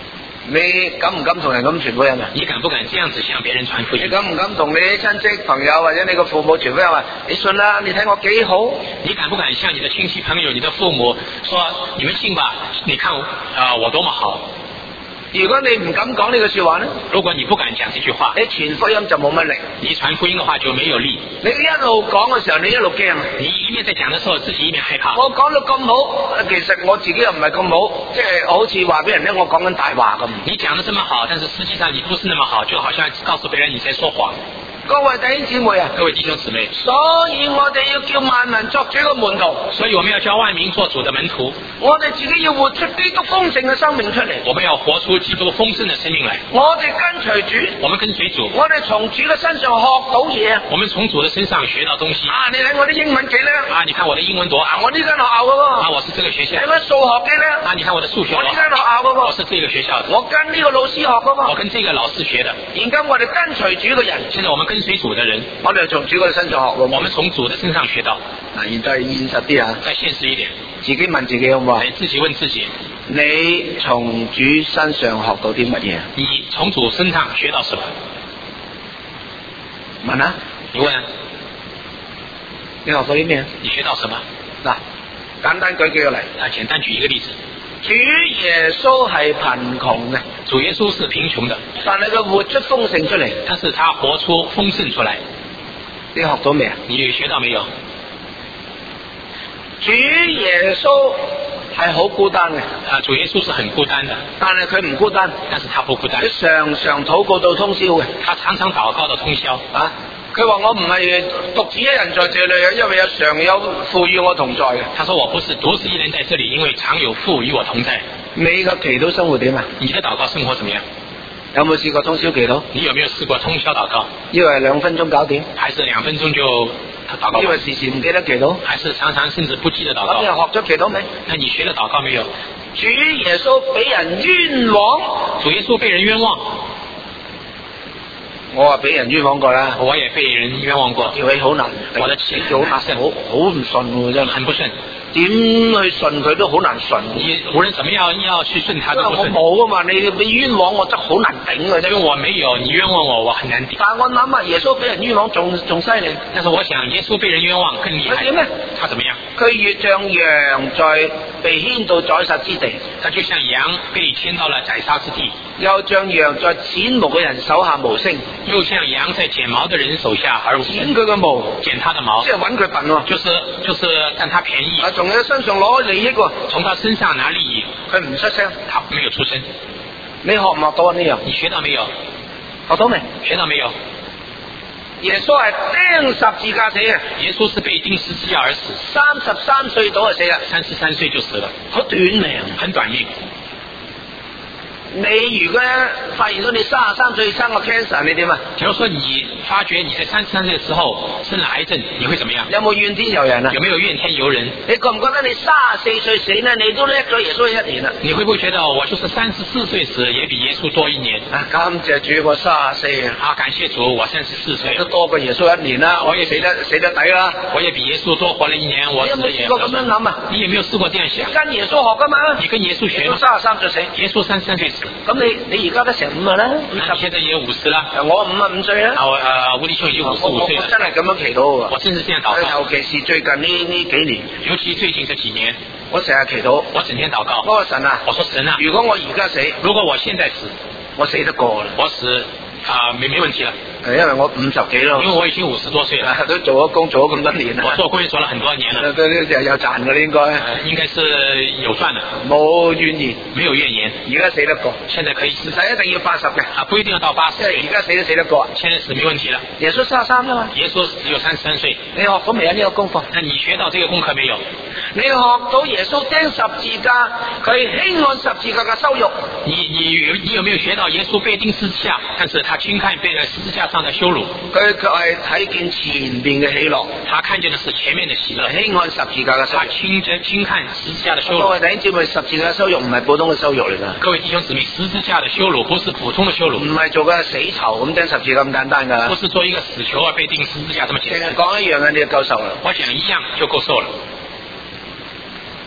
A: 你敢唔敢同人咁傳福音啊？
B: 你敢不敢這樣子向別人傳福音？
A: 你敢唔敢同你啲親戚朋友或者你個父母傳福音話？你信啦，你睇我幾好。
B: 你敢不敢向你的親戚朋友、你的父母說：你們信吧，你看我多麼好。
A: 如果你唔敢講呢句說話呢？
B: 如果你不敢講這句話，
A: 你傳福音就冇乜力。
B: 你傳福音的話就沒有力。
A: 你一路講嘅時候，你一路驚。
B: 你一面在講的時候，自己一面害怕。
A: 我講到咁好，其實我自己又唔係咁好，即係好似話俾人聽我講緊大話咁。
B: 你講得這麼好，但是實際上你不是那麼好，就好像告訴別人你在說謊。
A: 各位弟兄姊妹啊，
B: 各位弟兄姊妹，
A: 所以我哋要叫萬民作主嘅門徒，
B: 所以我們要叫萬民做主的門徒。
A: 我哋自己要活出基督豐盛嘅生命出嚟，
B: 我們要活出基督豐盛的生命來。
A: 我哋跟隨主，
B: 我們跟隨主，
A: 我哋從主嘅身上學到嘢。
B: 我們從主的身上學到東西。
A: 啊，你睇我啲英文幾叻
B: 啊！你看我的英文多啊！
A: 我呢間學校嘅喎。
B: 啊，我是這個學校。
A: 你睇數學幾叻
B: 啊！你看我的數學。
A: 我呢間學校嘅喎。
B: 我是這個學校的。
A: 我跟呢個老師學嘅喎。
B: 我跟這個老師學的。
A: 而家我哋跟隨主嘅人，
B: 現在我們跟隨主的人。
A: 我哋從主嘅身上學，
B: 我們從主的身上學到。
A: 嗱，現在現實啲啊，
B: 再現實一點，
A: 自己問自己好唔好？
B: 自己問自己，
A: 你從主身上學到啲乜嘢？
B: 你從主身上學到什麼？
A: 問啊，
B: 你問啊，
A: 你學到啲咩？
B: 你學到什麼？
A: 嗱，簡單舉幾個例。
B: 啊，簡單舉一個例子。
A: 主耶穌係貧窮嘅，
B: 主耶穌是貧窮的，
A: 但係佢活出豐盛出嚟。
B: 但是他活出豐盛出來。
A: 你學到未啊？
B: 你學到沒有？
A: 主耶穌係好孤單嘅。
B: 啊，主耶穌是很孤單的，
A: 但係佢唔孤單，
B: 但是他不孤單。
A: 佢常常禱告到通宵嘅，
B: 他常常禱告到通宵。
A: 啊，佢話我唔係獨自一人在這裏啊，因為有常有父與我同在嘅。
B: 他說我不是獨自一人在這裏，因為常有父與我同在。
A: 你嘅祈禱生活點啊？
B: 你的禱告生活怎麼樣？
A: 有冇試過通宵祈禱？
B: 你有沒有試過通宵禱告？
A: 以為2分鐘搞掂，
B: 還是2分鐘就禱告？
A: 因為時時唔記得祈禱，
B: 還是常常甚至不記得禱告？
A: 你學咗祈禱未？
B: 那你學了禱告沒有？
A: 主耶穌俾人冤枉，
B: 主耶穌被人冤枉。
A: 我話俾人冤枉過啦，
B: 我也被人冤枉過。
A: 條氣好難，
B: 我的氣
A: 好難，好唔順喎，真係
B: 很不順。
A: 點去順佢都好難順。
B: 你無論怎麼樣要去順他都不順。
A: 我冇啊嘛，你冤枉我真好難頂啊！
B: 因為我沒有，你冤枉我，我很難頂。
A: 但係我諗下耶穌俾人冤枉仲犀利。
B: 但是我想耶穌被人冤枉更厲害。
A: 佢點呢？
B: 他怎麼樣？
A: 佢越像羊在被牽到宰殺之地，
B: 他就像羊被牽到了宰殺之地，
A: 又像羊在剪毛嘅人手下無聲，
B: 又像羊在剪毛的人手下而無聲。
A: 剪佢嘅毛，
B: 剪他的毛，
A: 即係揾佢笨喎，
B: 就是佔他便宜。
A: 仲喺身上攞利益喎，
B: 從他身上拿利益，
A: 佢唔出聲，
B: 他沒有出聲。
A: 你學唔學到啊？呢樣？
B: 你學到沒有？
A: 學到未？
B: 學到沒有？
A: 耶穌係釘十字架死嘅，
B: 耶穌是被釘十字架而死
A: ，33歲到就死啦
B: ，33歲就死了，
A: 好短命，
B: 很短命。
A: 你如果發現到你33歲生個 cancer，你點啊？
B: 假如說你發覺你在33歲嘅時候生了癌症，你會怎麼樣？
A: 有冇怨天尤人啊？
B: 有沒有怨天尤人？
A: 你覺唔覺得你34歲死呢？你都叻咗耶穌1年啦？
B: 你會不會覺得我就是34歲死也比耶穌多1年？
A: 啊，感謝主，我34
B: 啊，感謝主，我34歲
A: 都多過耶穌1年啦，我也死得抵啦。
B: 我也比耶穌多活了1年，我
A: 有冇試過咁樣諗啊？
B: 你有沒有試過這樣想？
A: 跟耶穌學噶嘛？
B: 你跟耶穌學嗎？
A: 耶穌33歲死，
B: 耶穌33歲死。
A: 咁你而家都成50啦？
B: 你現在也50啦？
A: 我55歲啦。
B: 吳弟兄已經55歲了。
A: 我真係咁樣祈禱喎。
B: 我真是這樣禱告。
A: 尤其是最近呢幾年。
B: 尤其最近這幾年，
A: 我成日祈禱。
B: 我整天禱告。
A: 我話神啊，
B: 我說神啊，
A: 如果我而家死，
B: 如果我現在死，
A: 我死得過啦。
B: 我死沒問題了。
A: 因為我50幾咯。
B: 因為我已經50多歲了。
A: 都做咗工做咗咁多年啦。
B: 我做工也做了很多年了。
A: 都有賺嘅應該。
B: 應該是有賺的。
A: 冇怨言。
B: 沒有怨言。
A: 而家死得過。
B: 現在可以死。
A: 唔使一定要80嘅。
B: 啊，不一定要到80歲。
A: 而家死都死得過。
B: 現在死沒問題了。
A: 耶穌33啊嘛。
B: 耶穌只有33歲。
A: 你學到未啊？呢個功課？
B: 那你學到這個功課沒有？
A: 你學到耶穌釘十字架，佢輕看十字架嘅羞辱。
B: 你有沒有學到耶穌被釘十字架，但是他輕看被在十字架上的羞辱？
A: 佢卻係睇見前面嘅喜樂，
B: 他看見的是前面的喜樂，
A: 輕看十字架嘅羞辱。
B: 他輕看十字架的羞辱。
A: 各位弟兄姊妹，十字架嘅羞辱唔係普通嘅羞辱嚟㗎。
B: 各位弟兄姊妹，十字架的羞辱不是普通的羞辱，
A: 唔係做個死囚咁釘十字架咁簡單㗎。
B: 不是做一個死囚而被釘十字架這麼簡單。
A: 淨係講一樣嘅你就夠受啦。
B: 我講一樣就夠受了。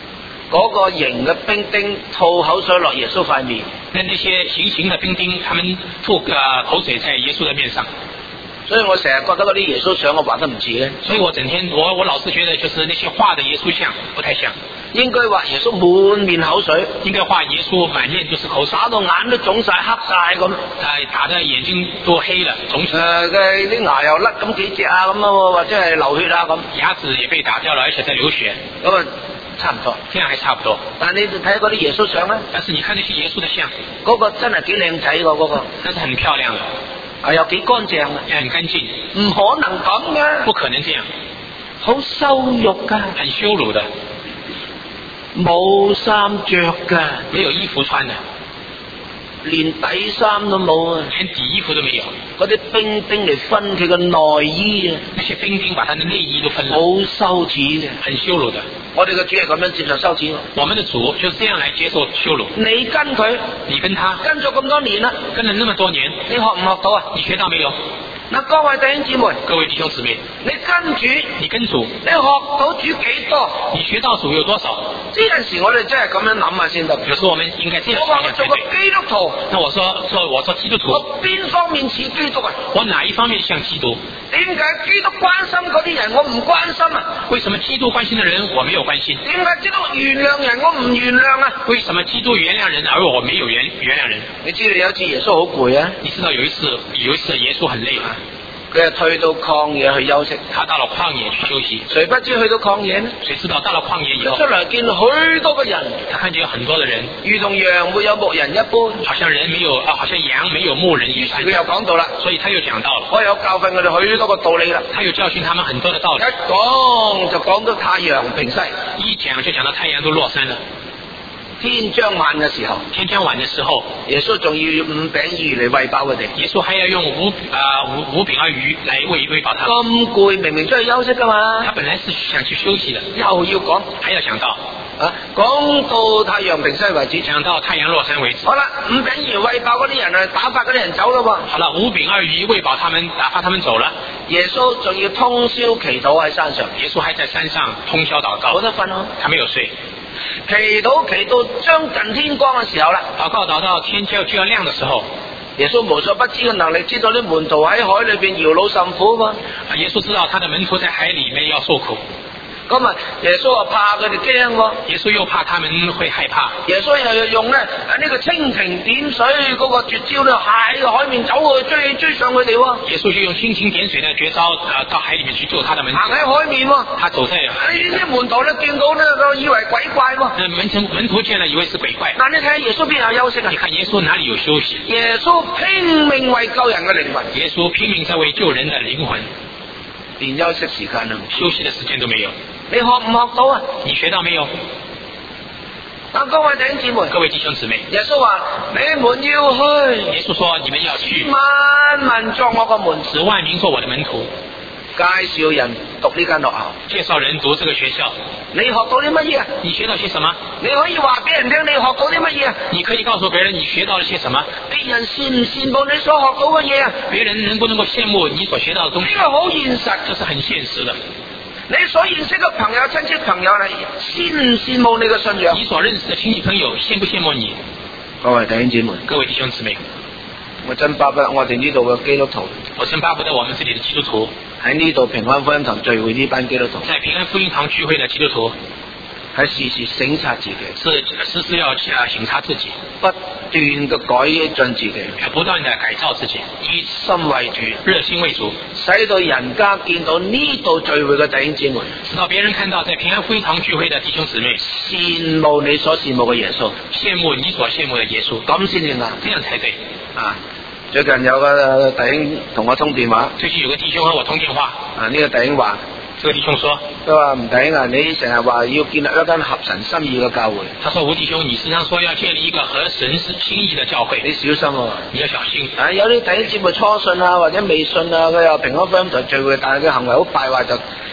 A: 嗰個型嘅兵丁吐口水落耶穌塊面。
B: 那些行的兵丁，他們吐口水在耶穌的面上。
A: 所以我成日覺得嗰啲耶穌相我畫得唔似嘅。
B: 所以我整天我老是覺得就是那些畫的耶穌像不太像。
A: 應該畫耶穌滿面口水，
B: 應該畫耶穌滿面就是口水，
A: 打到眼都腫晒黑晒咁，
B: 打得眼睛都黑了腫起。
A: 佢啲牙又甩咁幾隻啊咁啊，或者係流血啊咁。
B: 牙齒也被打掉了，而且在流血。
A: 咁啊差唔多，
B: 這樣還差不多。
A: 但你睇嗰啲耶穌相咧，
B: 但是你看那些耶穌的像，
A: 嗰個真係幾靚仔個嗰個，
B: 那是很漂亮的。
A: 又幾乾淨啊，
B: 也很乾淨，
A: 唔可能咁嘅，
B: 不可能這樣，
A: 好羞辱噶，
B: 很羞辱的，
A: 冇衫着噶，
B: 沒有衣服穿的，
A: 連底衫都冇啊，
B: 連底衣服都沒有。
A: 嗰啲兵丁嚟分佢嘅內衣啊，
B: 那些兵丁把他的內衣都分了，
A: 好羞恥嘅，
B: 很羞辱的。
A: 我哋嘅主係咁樣接受羞恥，
B: 我們的主就是這樣來接受羞辱。
A: 你跟佢，
B: 你跟他
A: 跟咗咁多年啦，
B: 跟了那麼多年，
A: 你學唔學到啊？
B: 你學到沒有？
A: 嗱，各位弟兄姊妹，
B: 各位弟兄姊妹，
A: 你跟主，
B: 你跟主，
A: 你學到主幾多？
B: 你學到主有多少？
A: 呢陣時我哋真係咁樣諗下先得。
B: 有時我們應該這樣想。
A: 我話我做個基督徒，
B: 那我說基督徒，
A: 我邊方面似基督啊？
B: 我哪一方面像基督？
A: 點解基督關心嗰啲人，我唔關心啊？
B: 為什麼基督關心的人我沒有關心？
A: 點解基督原諒人我唔原諒啊？
B: 為什麼基督原諒人而我沒有原諒人？
A: 你知道有一次耶穌好攰啊？
B: 你知道有一次耶穌很累啊，
A: 佢就退到曠野去休息。
B: 他到了曠野去休息。
A: 誰不知去到曠野呢？
B: 誰知道到了曠野以後，
A: 出來見許多嘅人，
B: 他看見有很多的人，
A: 如同羊沒有牧人一般，
B: 好像羊沒有牧人一般。
A: 佢又講到啦，
B: 所以他又講到了，
A: 我有教訓佢哋許多個道理啦。
B: 他又教訓他們很多的道理。
A: 一講就講到太陽平西，
B: 一講就講到太陽都落山了。
A: 天將晚嘅時候，耶穌仲要用5餅2魚嚟餵飽佢哋。
B: 耶穌還要用五餅2魚來餵飽他。
A: 咁攰，明明出去休息噶嘛。
B: 他本來是想去休息的，
A: 又要講，
B: 還要講到
A: 啊，講到太陽平西為止，
B: 講到太陽落山為止。
A: 好啦，5餅2魚餵飽嗰啲人啊，打發嗰啲人走咯喎。
B: 好了，5餅2魚餵飽他們，打發他們走了。
A: 耶穌仲要通宵祈禱喺山上。
B: 耶穌還在山上通宵禱告。
A: 冇得瞓咯，
B: 他沒有睡。
A: 祈禱將近天光嘅時候啦，
B: 禱告到天就要亮嘅時候，
A: 耶穌無所不知嘅能力，知道啲門徒喺海裏邊搖腦甚苦嘛。
B: 耶穌知道他的門徒在海裏面要受苦。
A: 咁啊，耶穌啊怕佢哋驚喎，
B: 耶穌又怕他們會害怕。
A: 耶穌又要用咧呢個蜻蜓點水嗰個絕招咧，喺個海面走去追上佢哋喎。
B: 耶穌就用蜻蜓點水的絕招，到海裏面去救他的門徒。
A: 行喺海面喎，
B: 他走在。
A: 呢啲門徒咧見到咧，就以為鬼怪喎。
B: 門徒見了以為是鬼怪。
A: 嗱，你睇下耶穌邊有休息啊？
B: 你看耶穌哪裏有休息？
A: 耶穌拼命為救人嘅靈魂。
B: 耶穌拼命在為救人的靈魂。
A: 連休息時間都冇，
B: 休息的時間都沒有。
A: 你學唔學到啊？
B: 你學到沒有？
A: 各位弟兄姊妹，
B: 各位弟兄姊妹，
A: 耶穌話：你們要去。
B: 耶穌說：你們要去，
A: 萬民作我個門徒，
B: 使萬民做我的門徒。
A: 介紹人讀呢間學校，
B: 介紹人讀這個學校。
A: 你學到啲乜嘢啊？
B: 你學到些什麼？
A: 你可以話俾人聽，你學到啲乜嘢啊？
B: 你可以告訴別人你學到了些什麼？
A: 別人羨唔羨慕你所學到嘅嘢啊？
B: 別人能不能夠羨慕你所學到的東西？
A: 呢個好現實，
B: 這是很現實的。
A: 你所認識嘅朋友、親戚朋友係羨唔羨慕你嘅信仰？
B: 你所認識的親戚朋友羨不羨慕你？
A: 各位弟兄姊妹，
B: 各位弟兄姊妹，
A: 我真巴不得我哋呢度嘅基督徒，
B: 我真巴不得我們這裡的基督徒
A: 喺呢度平安福音堂聚會呢班基督徒，
B: 在平安福音堂聚會的基督徒，
A: 係時時省察自己，
B: 時要省察自己，
A: 不斷嘅改進自己，
B: 不斷的改造自己，
A: 熱心為主，
B: 熱心為主，
A: 使到人家見到呢度聚會嘅弟兄姊妹，
B: 使到別人看到在平安福音堂聚會的弟兄姊妹，
A: 羨慕你所羨慕嘅耶穌，
B: 羨慕你所羨慕的耶穌，
A: 咁先至啱，
B: 這樣才對
A: 啊！最近有個弟兄同我通電話，
B: 最近有個弟兄和我通電話，
A: 啊呢個弟兄話，
B: 這個弟兄說，
A: 佢話吳弟兄啊，你成日話要建立一間合神心意嘅教會，
B: 他說吳弟兄，你時常說要建立一個合神心意的教會，
A: 你小心喎，
B: 你要小心。
A: 啊有啲弟兄姊妹初信啊或者未信啊，佢又平安福音堂聚會，但係佢行為好敗壞，就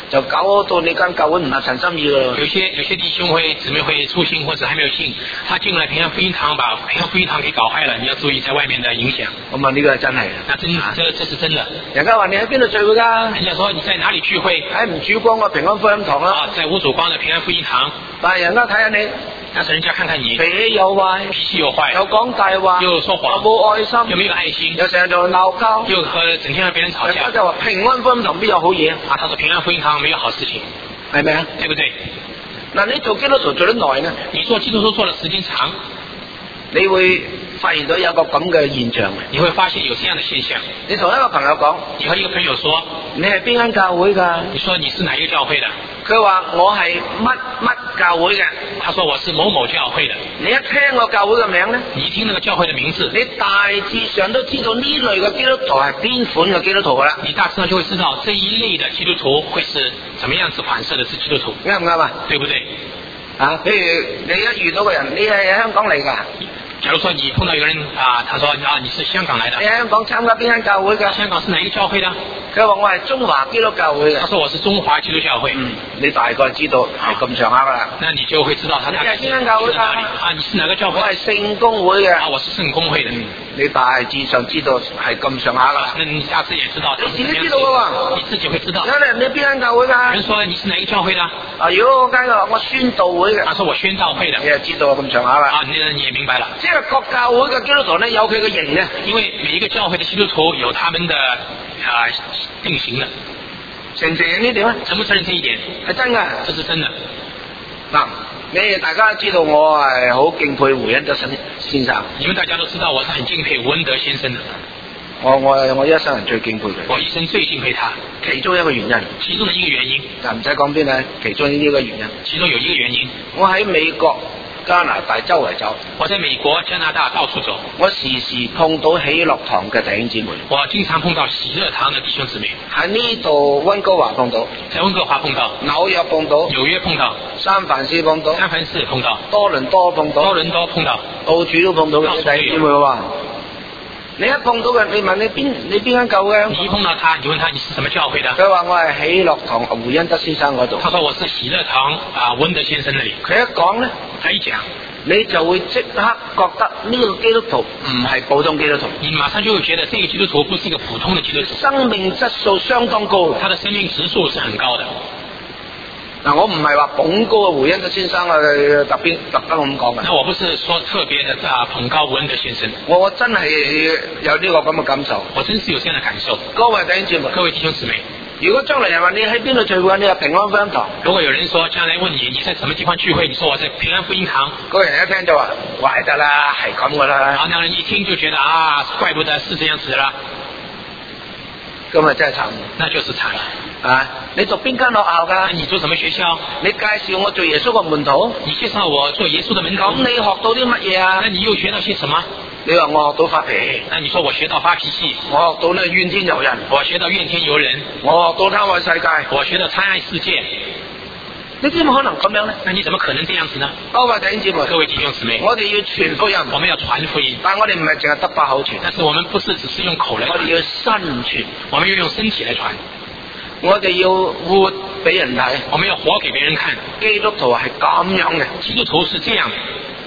A: 就搞到你間教會唔合神心意咯。
B: 有些弟兄會姊妹會粗心或者還沒有信，他進來平安福音堂把平安福音堂給搞壞了，你要注意在外面的影響。
A: 咁啊呢個係真係。
B: 這是真的。
A: 人家話你喺邊度聚會㗎？
B: 人家說你在哪裡聚會？
A: 喺唔主光嘅平安福音堂啦。
B: 在無主光的平安福音堂。
A: 但係人家睇下你。
B: 但是人家看看你
A: 脾氣又壞，又講大話，
B: 又說謊，
A: 又冇愛心，
B: 又沒有愛心，
A: 又成日就鬧交，
B: 又整天和別人吵架。
A: 就話平安福音堂邊有好嘢
B: 啊？他說平安福音堂沒有好事情，
A: 係咪啊？
B: 對不對？
A: 嗱，你做基督徒做得耐呢？
B: 你做基督徒做的時間長，
A: 你會發現到有個咁嘅現象。
B: 你會發現有這樣的現象。
A: 你同一個朋友講，
B: 你和一個朋友說，
A: 你係邊間教會㗎？
B: 你說你是哪一個教會的？
A: 佢話我係乜乜教會嘅。
B: 他說我是某某教會的。
A: 你一聽個教會嘅名呢？
B: 你一聽那個教會的名字，
A: 你大致上都知道呢類嘅基督徒係邊款嘅基督徒㗎啦。
B: 你大致上就會知道這一類的基督徒會是怎麼樣子款式的是基督徒，
A: 啱唔啱啊？
B: 對不對？
A: 啊，譬如你一遇到個人，你係香港嚟㗎。
B: 假如說你碰到一個人啊，他說啊你是香港來的，
A: 你喺香港參加邊間教會㗎？
B: 香港是哪一個教會的？
A: 佢話我係中華基督教會嘅。
B: 他說我是中華基督教會。
A: 你大概知道係咁上下㗎啦。
B: 那你就會知道他大概
A: 係邊間教會㗎？
B: 啊，你是哪個教會？
A: 我係聖公會嘅。
B: 啊，我是聖公會的。
A: 你大致上知道係咁上下㗎啦。
B: 那你下次也知道。
A: 你自己知道㗎喎。
B: 你自己會知道。
A: 你邊間教會㗎？
B: 人說你是哪個教會的？
A: 啊，如果我間嘅話，我宣道會嘅。
B: 他說我宣道會的。
A: 你就知道咁上下啦。
B: 啊，你也明白了。
A: 即係各教會嘅基督徒呢，有佢嘅型嘅。
B: 因為每一個教會的基督徒有他們的定型的。
A: 承唔承認呢點啊？
B: 承不承認這一點？
A: 係真㗎，
B: 這是真的。
A: 嗱，你大家知道我係好敬佩胡恩德先生。
B: 你們大家都知道我是很敬佩胡恩德先生的。
A: 我一生人最敬佩佢。
B: 我一生最敬佩他。
A: 其中一個原因。
B: 其中的一個原因。
A: 但唔使講邊咧，其中呢個原因。
B: 其中有一個原因。
A: 我喺美國、加拿大周圍走。
B: 我在美國、加拿大到處走。
A: 我時時碰到喜樂堂嘅弟兄姊妹。
B: 我經常碰到喜樂堂嘅弟兄姊妹。
A: 喺呢度溫哥華碰到。
B: 在溫哥華碰到。
A: 紐約碰到。
B: 紐約碰到。
A: 三藩市碰到。
B: 三藩市碰到。
A: 多倫多碰到。
B: 多倫多碰到。
A: 到處都碰到嘅弟兄姊妹喎。你一碰到佢，你問你邊間教會？
B: 你一碰到他，你問他你是什麼教會的？
A: 佢話我係喜樂堂胡恩德先生嗰度。他
B: 說我是喜樂堂胡恩德先生那裡。佢
A: 一講咧，
B: 他一講，
A: 你就會即刻覺得呢個基督徒唔係普通基督徒。
B: 你馬上就會覺得這個基督徒不是一個普通的基督徒。
A: 生命質素相當高，
B: 他的生命質素是很高的。
A: 嗱，我唔係話捧高胡恩德先生啊，特登咁講嘅。
B: 那我不是說特別的捧高胡恩德先生。
A: 我真係有呢個咁嘅感受。
B: 我真是有這樣的感受。
A: 各位弟兄姊妹，
B: 各位弟兄姊妹，
A: 如果將來人話你喺邊度聚會，你係平安福音堂。
B: 如果有人說將來問你在什麼地方聚會，你說我在平安福音堂，
A: 嗰個人一聽就話怪得啦，係咁噶啦。
B: 啊，那人一聽就覺得啊，怪不得是這樣子啦。
A: 咁啊真係慘，
B: 那就是慘了。
A: 啊！你讀邊間學校㗎？
B: 你讀什麼學校？
A: 你介紹我做耶穌嘅門徒？
B: 你介紹我做耶穌的門徒？
A: 咁你學到啲乜嘢啊？
B: 那你又學到些什麼？
A: 你話我學到發脾氣？
B: 那你說我學到發脾氣？
A: 我學到呢怨天尤人？
B: 我學到怨天尤人？
A: 我學到貪愛世界？
B: 我學到貪愛世界？
A: 你點可能咁樣呢？
B: 那你怎麼可能這樣子呢？
A: 各位弟兄姊妹，
B: 各位弟兄姊妹，
A: 我哋要傳福音，
B: 我們要傳福音，
A: 但我哋唔係淨係得把口傳，
B: 但是我們不是只是用口來傳，
A: 我哋要身傳，
B: 我們要用身體來傳，
A: 我哋要活俾人睇，
B: 我們要活給別人看。
A: 基督徒係咁樣嘅，
B: 基督徒是這樣的。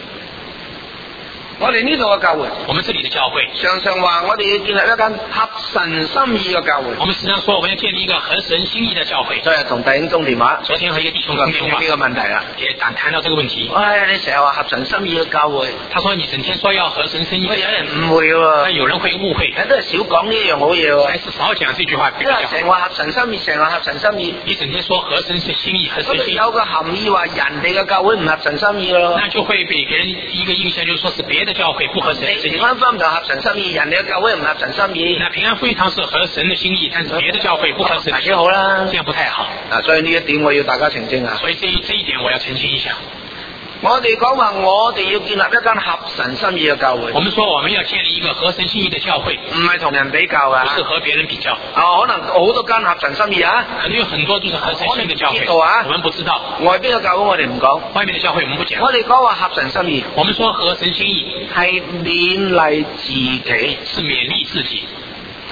A: 我哋呢度嘅教會，
B: 我們這裡的教會，
A: 常常話我哋要建立一間合神心意嘅教會。
B: 我們時常說我們要建立一個合神心意的教會。
A: 昨日同弟兄通電話，
B: 昨天和一個弟兄通電話，
A: 呢個問題啦，
B: 也談到這個問題。
A: 哎，你成日話合神心意嘅教會，
B: 他說你整天說要合神心意，
A: 有人誤會喎，
B: 但有人會誤會，
A: 都係少講呢樣好嘢喎，
B: 還是少講這句話比較好。
A: 成日話合神心意，成日合神心意，
B: 你整天說合神心意，合神心意，
A: 有個含義話人哋嘅教會唔合神心意咯，
B: 那就會俾別人一個印象，就是說是別的教會不合神。
A: 平安福音就合神心意，人哋嘅教會唔合神心意。
B: 那平安福音堂是合神的心意，但是別的教會不合神的心意。
A: 好啦，
B: 這樣不太好。
A: 所以呢一點我要大家澄清啊。
B: 所以這一點我要澄清一下。
A: 我哋講話，我哋要建立一間合神心意嘅教會。
B: 我們說我們要建立一個合神心意的教會，
A: 唔係同人比較啊，
B: 不是和別人比較。
A: 可能好多間合神心意啊，
B: 肯定有很多就是合神心意的教會。我們不知道。
A: 外邊嘅教會我哋唔講，
B: 外面的教會我們不講。
A: 我哋講話合神心意。
B: 我們說合神心意
A: 係勉勵自己，
B: 是勉勵自己。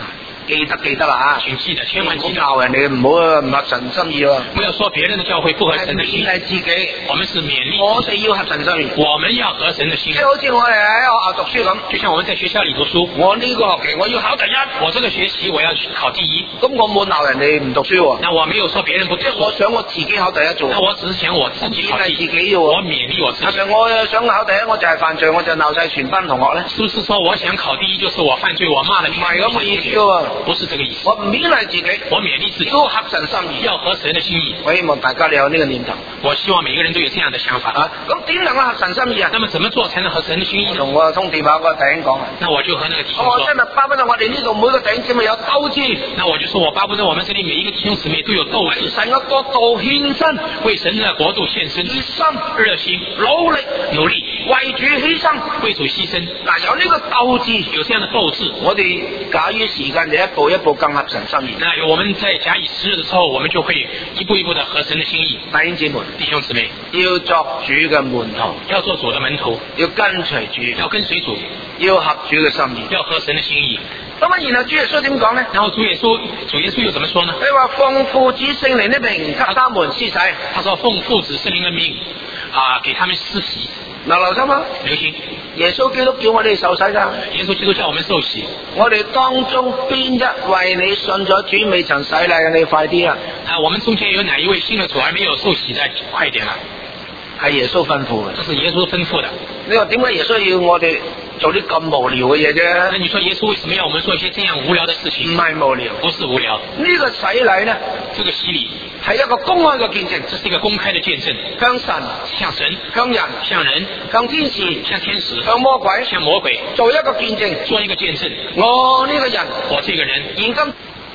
A: 記得啦
B: 請記得，千萬記得。
A: 鬧人哋唔好唔合神心意喎。
B: 不要說別人的教會不合神的心意。
A: 勉勵自己，
B: 我們是勉勵。
A: 我哋要合神心意。
B: 我們要合神的心意。
A: 即係好似我哋喺學校讀書咁，
B: 就像我們在學校裏讀書。
A: 我呢個學期我要考第一，
B: 我這個學期我要考第一。
A: 咁我冇鬧人哋唔讀書喎。
B: 那我沒有說別人不讀書。
A: 我想我自己考第一做。
B: 那我只是想我自己考第一。
A: 自己
B: 我勉勵我自己。
A: 係咪我想考第一我就係犯罪，我就鬧晒全班同學咧？
B: 是不是說我想考第一就是我犯罪，我罵了全班同學？唔係咁嘅意思喎。不是這個意思。
A: 我勉勵自己，
B: 我勉勵自己，
A: 要合神心意，
B: 要合神的心意。
A: 我希望大家你有呢個念頭。
B: 我希望每個人都有這樣的想法。
A: 啊，咁點能夠合神心意啊？
B: 那麼怎麼做才能合神的心意呢？
A: 同我通電話個弟兄講。
B: 那我就和那個弟兄說。
A: 我真係巴不得我哋呢度每個弟兄姊妹有鬥志。
B: 那我就說我巴不得我們這裡每一個弟兄姊妹都有鬥志。
A: 神嘅國度獻身，
B: 為神的國度獻身，
A: 熱心、
B: 熱心、努力，
A: 為主犧牲，
B: 為主犧牲。
A: 嗱，有呢個鬥志，
B: 有這樣的鬥志，
A: 我哋假於時間就一步一步更合神心意。
B: 那我們在假以時日的時候，我們就會一步一步的合神的心意。
A: 弟兄姊妹，要作主嘅門徒，
B: 要做主的門徒，
A: 要跟隨主，
B: 要跟隨主，
A: 要合主嘅心意，
B: 要合神的心意。
A: 咁啊，然後主耶穌點講呢？
B: 然後主耶穌又怎麼說呢？
A: 佢話奉父子聖靈的名給他們施洗。
B: 他說奉父子聖靈的名給他們施洗。
A: 嗱，留心啊！
B: 留心，
A: 耶穌基督叫我哋受洗噶。
B: 耶穌基督叫我們受洗。
A: 我哋當中邊一位你信咗主未曾洗禮？你快啲啊！
B: 我們中間有哪一位信了主而沒有受洗的？快點啦！
A: 係耶穌吩咐嘅，
B: 這是耶穌吩咐的。
A: 你話點解耶穌要我哋做啲咁無聊嘅嘢啫？
B: 那你說耶穌為什麼要我們做一些這樣無聊的事情？
A: 唔係無聊，
B: 不是無聊。
A: 呢個洗禮呢，
B: 這個洗禮
A: 係一個公開嘅見證，
B: 這是一個公開的見證，
A: 向神、
B: 向神、
A: 向人、
B: 向人、
A: 向天使、
B: 向天使、
A: 向魔鬼、
B: 向魔鬼，
A: 做一個見證，
B: 做一個見證。
A: 我呢個人，
B: 我這個人，
A: 現今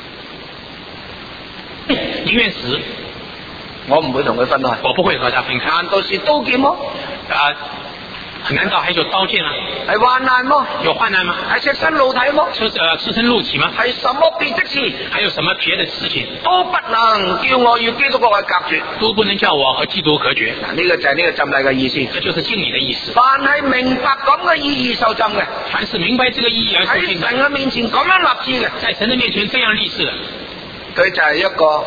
B: 寧願死，
A: 我唔會同佢分開，
B: 我不會和他分開。
A: 難道是刀劍麼？
B: 難道還有刀劍嗎？
A: 係患難麼？
B: 有患難嗎？
A: 係赤身露體麼？
B: 赤身露體嗎？
A: 係什麼別的事？
B: 還有什麼別的事情？
A: 都不能叫我與基督國隔絕，
B: 都不能叫我和基督隔絕。
A: 呢個就係呢個浸禮嘅意思，
B: 這就是敬禮的意思。
A: 凡係明白咁嘅意義受浸嘅，
B: 凡是明白這個意義而受浸嘅，
A: 喺神嘅面前咁樣立志嘅，
B: 在神的面前這樣立志嘅，
A: 佢就係一個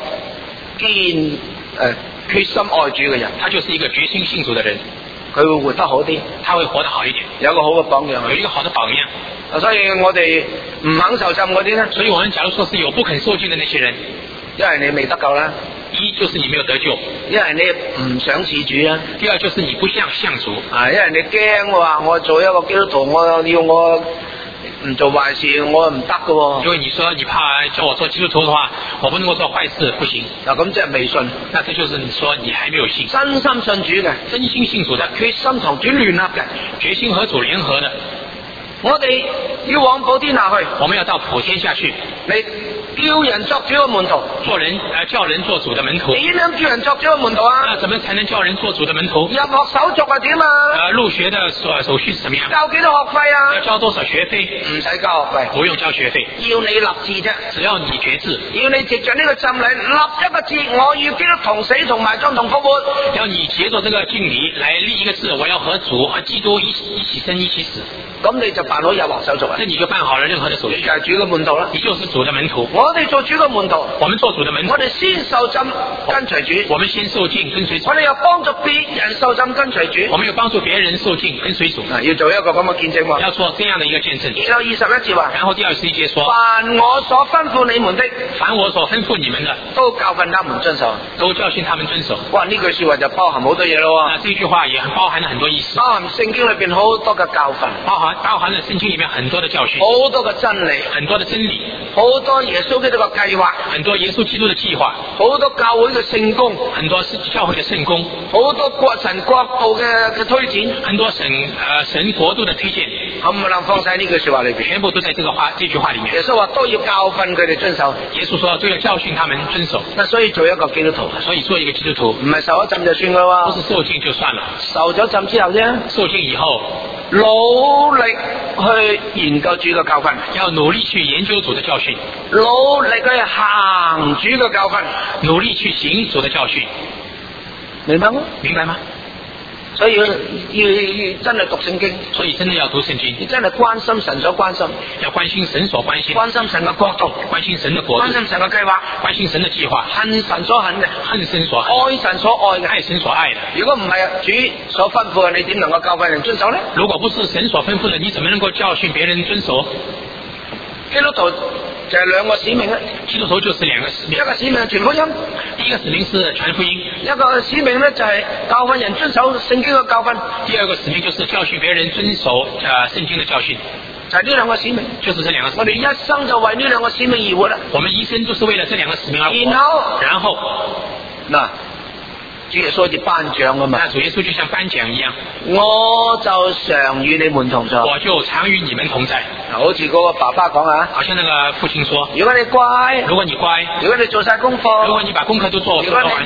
A: 決心愛主嘅人，
B: 他就是一個決心信主嘅人。
A: 佢會活得好啲，
B: 他會活得好一點，
A: 有一個好嘅榜樣，
B: 有一個好的榜樣。
A: 所以我哋唔肯受浸嗰啲咧，
B: 所以我們假如說是有不肯受浸的那些人，
A: 因為你未得救啦，
B: 一就是你沒有得救，
A: 因為你唔想似主啊，
B: 第二就是你不像主，
A: 因為你驚話我做一個基督徒，我唔做壞事我唔得㗎。
B: 因為你說你怕叫我做基督徒的話，我不能夠做壞事，不行。
A: 嗱，咁即係未信。
B: 那這就是你說你還沒有信。
A: 真心信主嘅，
B: 真心信主的，
A: 決心同主聯合嘅，
B: 決心和主聯合的。
A: 我哋要往普天下去，
B: 我們要到普天下去，
A: 你叫人作主嘅門徒，
B: 叫人做主的門徒。
A: 點樣叫人作主嘅門徒啊？
B: 那怎麼才能叫人做主的門徒？
A: 入學手續係點啊？
B: 入學的手續是怎麼樣？
A: 交幾多學費啊？
B: 要交多少學費？
A: 唔使交學費，
B: 不用交學費，
A: 要你立志啫。
B: 只要你決志，
A: 要你藉着呢個浸禮立一個志，我與基督同死同埋葬同復活。
B: 要你藉着這個敬禮來立一個志，我要和主和基督一起生一起死。
A: 咁你就辦好入學手續啦。
B: 那你就辦好了任何的手續。
A: 你就係主嘅門徒啦。
B: 你就是主的門徒。
A: 我哋做主嘅門徒。
B: 我們做主的門徒。
A: 我哋先受浸跟隨主。
B: 我們先受浸跟隨主。
A: 我哋又幫助別人受浸跟隨主。
B: 我們又幫助別人受浸跟隨主。
A: 要做一個咁嘅見證喎。
B: 要做這樣的一個見證。
A: 然後21節話。
B: 然後第21節說。
A: 凡我所吩咐你們的，
B: 凡我所吩咐你們的，
A: 都教訓他們遵守。
B: 都教訓他們遵守。
A: 哇！呢句說話就包含好多嘢咯。
B: 那這句話也包含了很多意思。
A: 包含聖經裏邊好多嘅教訓。
B: 包含了聖經裏面很多的教訓。
A: 好多嘅真理。
B: 很多的真理。
A: 好多耶穌基督嘅計劃。
B: 很多耶穌基督的計劃。
A: 好多教會嘅聖工。
B: 很多教會的聖工。
A: 好多神國度嘅推薦。
B: 很多神國度的推薦。
A: 冚唪唥放晒呢句說話裏邊。
B: 全部都在這句話裏面。
A: 耶穌話都要教訓佢哋遵守。
B: 耶穌說都要教訓他們遵守。
A: 那所以做一個基督徒，
B: 所以做一個基督徒，
A: 唔係受咗浸就算噶喎。
B: 不是受浸就算了。
A: 受咗浸之後啫。
B: 受浸以後，
A: 努力去研究主嘅教訓。
B: 要努力去研究主的教訓。
A: 努力去行主嘅教訓。
B: 努力去行主的教訓。
A: 明白嗎？
B: 明白嗎？
A: 所以要真係讀聖經，
B: 所以真的要讀聖經，
A: 你真係關心神所關心，
B: 要關心神所關心，
A: 關心神嘅國度，
B: 關心神的國度，
A: 關心神嘅計劃，
B: 關心神的計劃，
A: 恨神所恨嘅，
B: 恨神所恨，
A: 愛神所愛嘅，
B: 愛神所愛的。
A: 如果唔係主所吩咐嘅，你點能夠教訓人遵守呢？
B: 如果不是神所吩咐的，你怎麼能夠教訓別人遵守？
A: 基督徒就係兩個使命啦，
B: 基督徒就是兩個使命，
A: 一個使命係傳福音，
B: 第一個使命是傳福音，
A: 一個使命呢就係教訓人遵守聖經嘅教訓，
B: 第二個使命就是教訓別人遵守聖經的教訓，
A: 就係呢兩個使命，
B: 就是這兩個使命。
A: 我哋一生就為呢兩個使命而活啦。
B: 我們一生就是為了這兩個使命而活。然後
A: 嗱，主耶穌好似頒獎咁嘛，
B: 主耶穌就像頒獎一樣，
A: 我就常與你們同在，
B: 我就常與你們同在。
A: 好似嗰個爸爸講啊，
B: 好像那個父親說，
A: 如果你乖，
B: 如果你乖，
A: 如果你做晒功課，
B: 如果你把功課都做完，
A: 如果你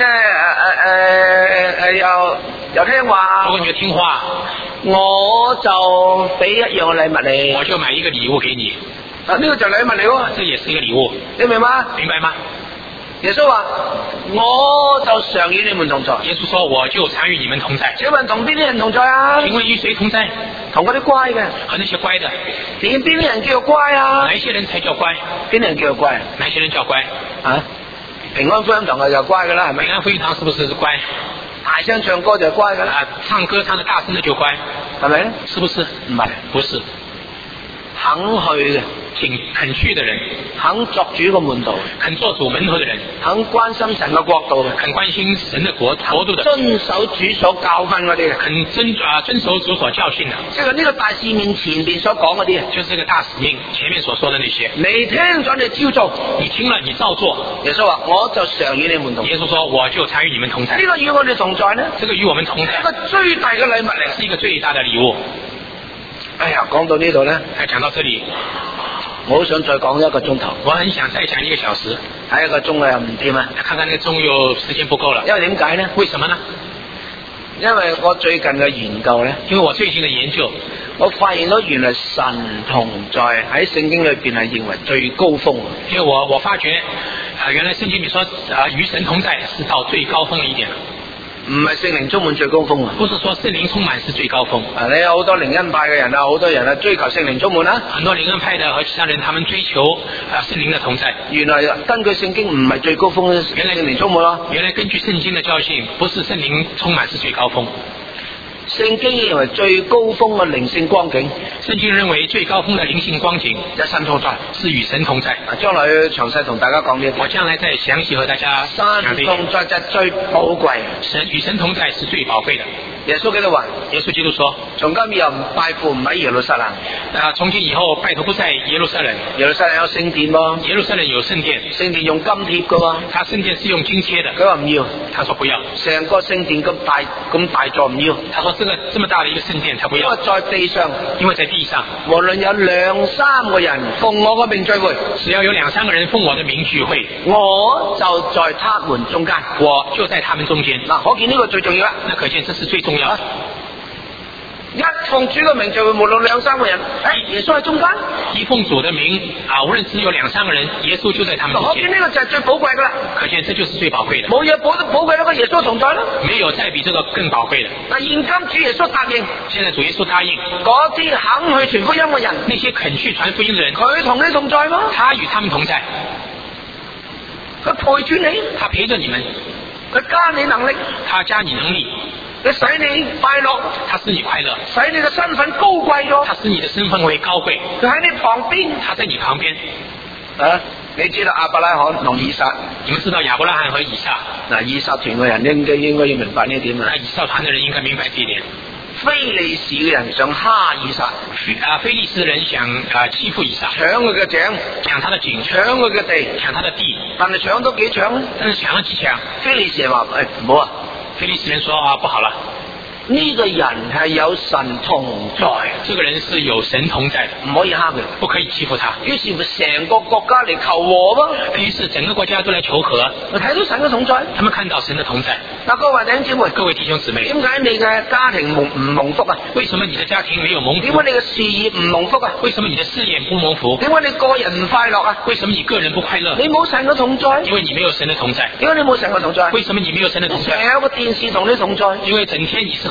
A: 又聽話，
B: 如果你又聽話，
A: 我就俾一樣禮物你，
B: 我就買一個禮物給你。
A: 啊，呢個就禮物嚟喎，
B: 這也是一個禮物，
A: 你明嗎？
B: 明白嗎？
A: 耶穌話：我就常與你們同在。
B: 耶穌說：我就常與你們同在。
A: 請問同邊啲人同在啊？
B: 請問與誰同在？
A: 同嗰啲乖嘅，
B: 和那些乖的。
A: 邊啲人叫做乖啊？
B: 哪一些人才叫乖？
A: 邊啲人叫做乖？
B: 哪些人叫乖？
A: 啊？平安福音堂就乖噶啦，係咪？
B: 平安福音堂是不是乖？
A: 大聲唱歌就乖噶啦。
B: 唱歌唱得大聲的就乖，
A: 係咪？
B: 是不是？
A: 唔係，
B: 不是。
A: 肯去嘅，
B: 肯去的人，
A: 肯作主個門徒，
B: 肯做主門徒的人，
A: 肯關心神嘅國度嘅，
B: 肯關心神的國度的，
A: 遵守主所教訓嗰啲嘅，
B: 肯遵守主所教訓的。
A: 即係呢個大使命前面所講嗰啲，
B: 就是這個大使命前面所說的那些。
A: 你聽咗你照做，
B: 你聽了你照做。
A: 耶穌話：我就常與你們同在。
B: 耶穌說：我就常與你們同在。
A: 呢個與我哋同在呢？
B: 這個與我們同在，
A: 一個最大嘅禮物嚟，
B: 是一個最大的禮物。
A: 哎呀，講到呢度呢，
B: 講到這裡，
A: 我好想再講一個鐘頭。
B: 我很想再講1個小時，
A: 睇一個鐘啊，又唔掂啊！
B: 看看那個鐘又時間不夠了。
A: 因為點解呢？
B: 為什麼呢？
A: 因為我最近嘅研究呢，
B: 因為我最近嘅研究，
A: 我發現到原來神同在喺聖經裏邊係認為最高峰。
B: 因為我發覺原來聖經裏說與神同在是到最高峰的一點。
A: 唔係聖靈充滿最高峰啊！
B: 不是說聖靈充滿是最高峰。
A: 你有好多靈恩派嘅人啊，好多人啊追求聖靈充滿啦。
B: 很多靈恩派的和其他人，他們追求聖靈的同在。
A: 原來根據聖經唔係最高峰，原來聖靈充滿咯。
B: 原來根據聖經的教訓，不是聖靈充滿是最高峰。
A: 聖經認為最高峰嘅靈性光景，
B: 聖經認為最高峰的靈性光景，
A: 一神同在，
B: 是與神同在。
A: 將來詳細同大家講呢。
B: 我將來再詳細和大家講。
A: 神同在就最寶貴，
B: 與神同在是最寶貴的。
A: 耶穌基督話：
B: 耶穌基督說，
A: 從今以後拜父唔喺耶路撒冷。
B: 從今以後拜託不在耶路撒冷。
A: 耶路撒冷有聖殿喎。
B: 耶路撒冷有聖殿，
A: 聖殿用金貼噶喎。
B: 他聖殿是用金貼的。
A: 佢話唔要，
B: 他說不要。
A: 成個聖殿咁大座唔要。
B: 他說這麼大的一個聖殿，他不要。
A: 因為在地上，無論有2-3個人奉我個名聚會，
B: 只要有2-3個人奉我的名聚會，
A: 我就在他們中間，
B: 我就在他們中間。
A: 嗱，可見呢個最重要啦。
B: 那可見這是最重要。
A: 一奉主嘅名聚會，無論2-3個人，耶穌喺中間。
B: 一奉主的名無論只有2-3個人，耶穌就在他們中間。
A: 可見呢個就係最寶貴噶啦。
B: 可見這就是最寶貴的。
A: 冇嘢寶貴得過耶穌同在啦。
B: 沒有再比這個更寶貴的。
A: 嗱，現今主耶穌答應，
B: 現在主耶穌答應
A: 嗰啲肯去傳福音嘅人，
B: 那些肯去傳福音的人，
A: 佢同你同在嗎？
B: 他與他們同在，
A: 佢陪住你，
B: 他陪着你們，
A: 佢加你能力，
B: 他加你能力。
A: 佢使你快樂，
B: 他使你快樂，
A: 使你嘅身份高貴咗，
B: 他使你的身份為高貴。
A: 佢喺你旁邊，
B: 他在你旁邊。
A: 你知道亞伯拉罕同以撒，
B: 你們知道亞伯拉罕和以撒。
A: 嗱，以撒團嘅人應該要明白呢一點啊。
B: 以撒團嘅人應該明白這一點。
A: 非利士嘅人想蝦以撒，
B: 非利士人想欺負以撒，
A: 搶佢嘅井，
B: 搶他的井，
A: 搶佢嘅地，
B: 搶他的地。
A: 但係搶都幾搶咧？
B: 但是搶了幾搶？
A: 非利士人話：唔好啊！
B: 非利士人說不好了。
A: 呢個人係有神同在，
B: 這個人是有神同在的，
A: 唔可以蝦佢，
B: 不可以欺負他。
A: 於是乎成個國家嚟求和咯。
B: 於是整個國家都來求和。
A: 我睇到神嘅同在，
B: 他們看到神的同在。
A: 嗱，各位弟兄姊妹，
B: 各位弟兄姊妹，
A: 點解你嘅家庭唔蒙福啊？
B: 為什麼你的家庭沒有蒙福？
A: 點解你嘅事業唔蒙福啊？
B: 為什麼你的事業不蒙福？
A: 點解你個人唔快樂啊？
B: 為什麼你個人不快樂？
A: 你冇神嘅同在，
B: 因為你沒有神的同在。
A: 點解你冇神嘅同在？
B: 為什麼你沒有神的同在？
A: 成日有個電視同你同在，
B: 因為整天你是和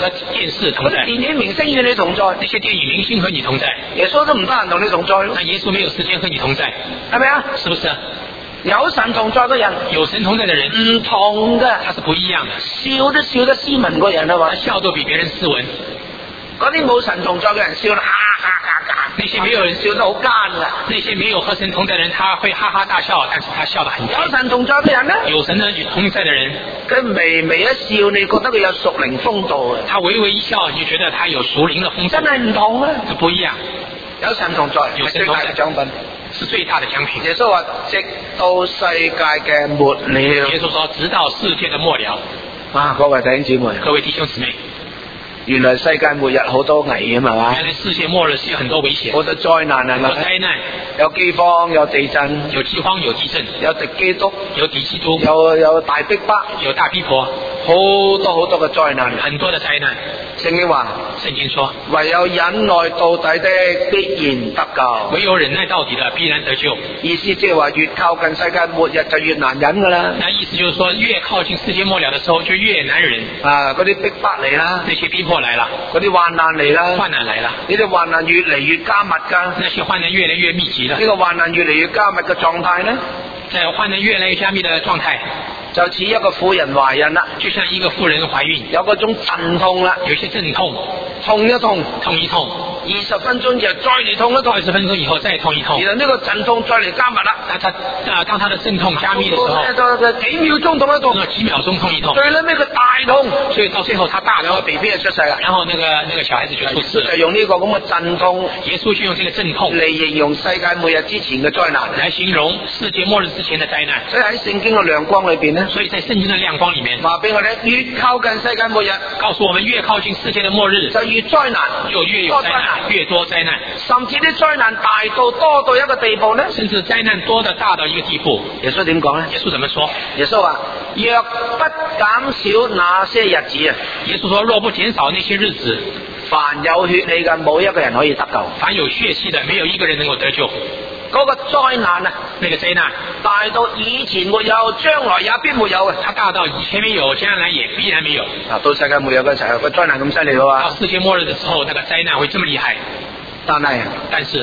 B: 的電視同在，
A: 電影明星與你同在，
B: 那些電影明星和你同在，
A: 耶穌都唔得閒同你同在，
B: 那耶穌沒有時間和你同在，
A: 係咪啊？
B: 是不是？
A: 有神同在嘅人，
B: 有神同在的人
A: 唔同嘅，
B: 他是不一樣的，
A: 笑都笑得斯文個人啊嘛，
B: 笑都比別人斯文。
A: 嗰啲冇神同在嘅人笑得哈哈哈哈，
B: 那些沒有人
A: 笑得好奸噶，
B: 那些沒有和神同在的人，他會哈哈大笑，但是他笑得很甜。
A: 有神同在嘅人呢？
B: 有神的同在的人，
A: 佢微微一笑，你覺得佢有屬靈風度啊？
B: 他微微一笑，你就覺得他有屬靈的風度，
A: 真係唔同啊！
B: 就不一樣。
A: 有神同在，
B: 有神同在
A: 係最大嘅獎品，
B: 是最大的獎品。
A: 耶穌話：直到世界嘅末了。
B: 耶穌說：直到世界的末了。
A: 啊，各位弟兄姊妹，
B: 各位弟兄姊妹，
A: 原來世界末日好多危險係嘛？
B: 原來世界末日是有很多危險，
A: 好多災難係咪？
B: 有災難，
A: 有饑荒，有地震，
B: 有饑荒，有地震，
A: 有敵基督，
B: 有敵基督，
A: 有大逼迫，
B: 有大逼迫，
A: 好多嘅災難，
B: 很多的災難。
A: 聖經話：
B: 聖經說，
A: 唯有忍耐到底的必然得救。
B: 唯有忍耐到底的必然得救。
A: 意思即係話越靠近世界末日就越難忍噶啦。
B: 那意思就是說，越靠近世界末了的時候就越難忍。
A: 啊，嗰啲逼迫嚟啦，
B: 那些逼迫來了，
A: 嗰啲患難嚟啦，
B: 患難來了，
A: 呢啲患難越嚟越加密噶。
B: 那些患難越來越密集了。
A: 呢個患難越嚟越加密嘅狀態呢，
B: 在患難越來越加密的狀態，
A: 就似一個婦人懷孕啦，
B: 就像一個婦人懷孕，
A: 有嗰種陣痛啦，
B: 有一些陣痛，
A: 痛一痛，
B: 痛一痛
A: ，20分鐘之後再嚟痛一痛
B: ，20分鐘以後再痛一痛，
A: 然後呢個陣痛再嚟加密啦。
B: 當他的陣痛加密的時候，
A: 幾秒鐘痛一痛，
B: 幾秒鐘痛一痛，
A: 最尾佢大痛，
B: 所以到最後他大痛，
A: BB 就出世啦，
B: 然後那個小孩子就出世了，
A: 就用呢個咁嘅陣痛，
B: 耶穌就用這個陣痛
A: 嚟形容世界末日之前嘅災難，
B: 來形容世界末日之前的災難。
A: 所以喺聖經嘅亮光裏邊呢，
B: 所以在聖經的亮光裏面，
A: 話俾我哋越靠近世界末日，
B: 告訴我們越靠近世界的末日，
A: 就越災難，
B: 就越有災難，越多災難，
A: 甚至啲災難大到多到一個地步呢，
B: 甚至災難多得大到一個地步。
A: 耶穌點講呢？
B: 耶穌怎麼說？
A: 耶穌話：若不減少那些日子啊！
B: 耶穌說：若不減少那些日子，
A: 凡有血氣嘅冇一個人可以得救。
B: 凡有血氣的，沒有一個人能夠得救。
A: 嗰個災難啊，
B: 那個災難
A: 大到以前沒有，將來也必沒有嘅。
B: 它大到以前沒有，將來也必然沒有。
A: 啊，到世界末日嘅時候，個災難咁犀利嘅話，
B: 到世界末日嘅時候，那個災難會這麼厲害。但是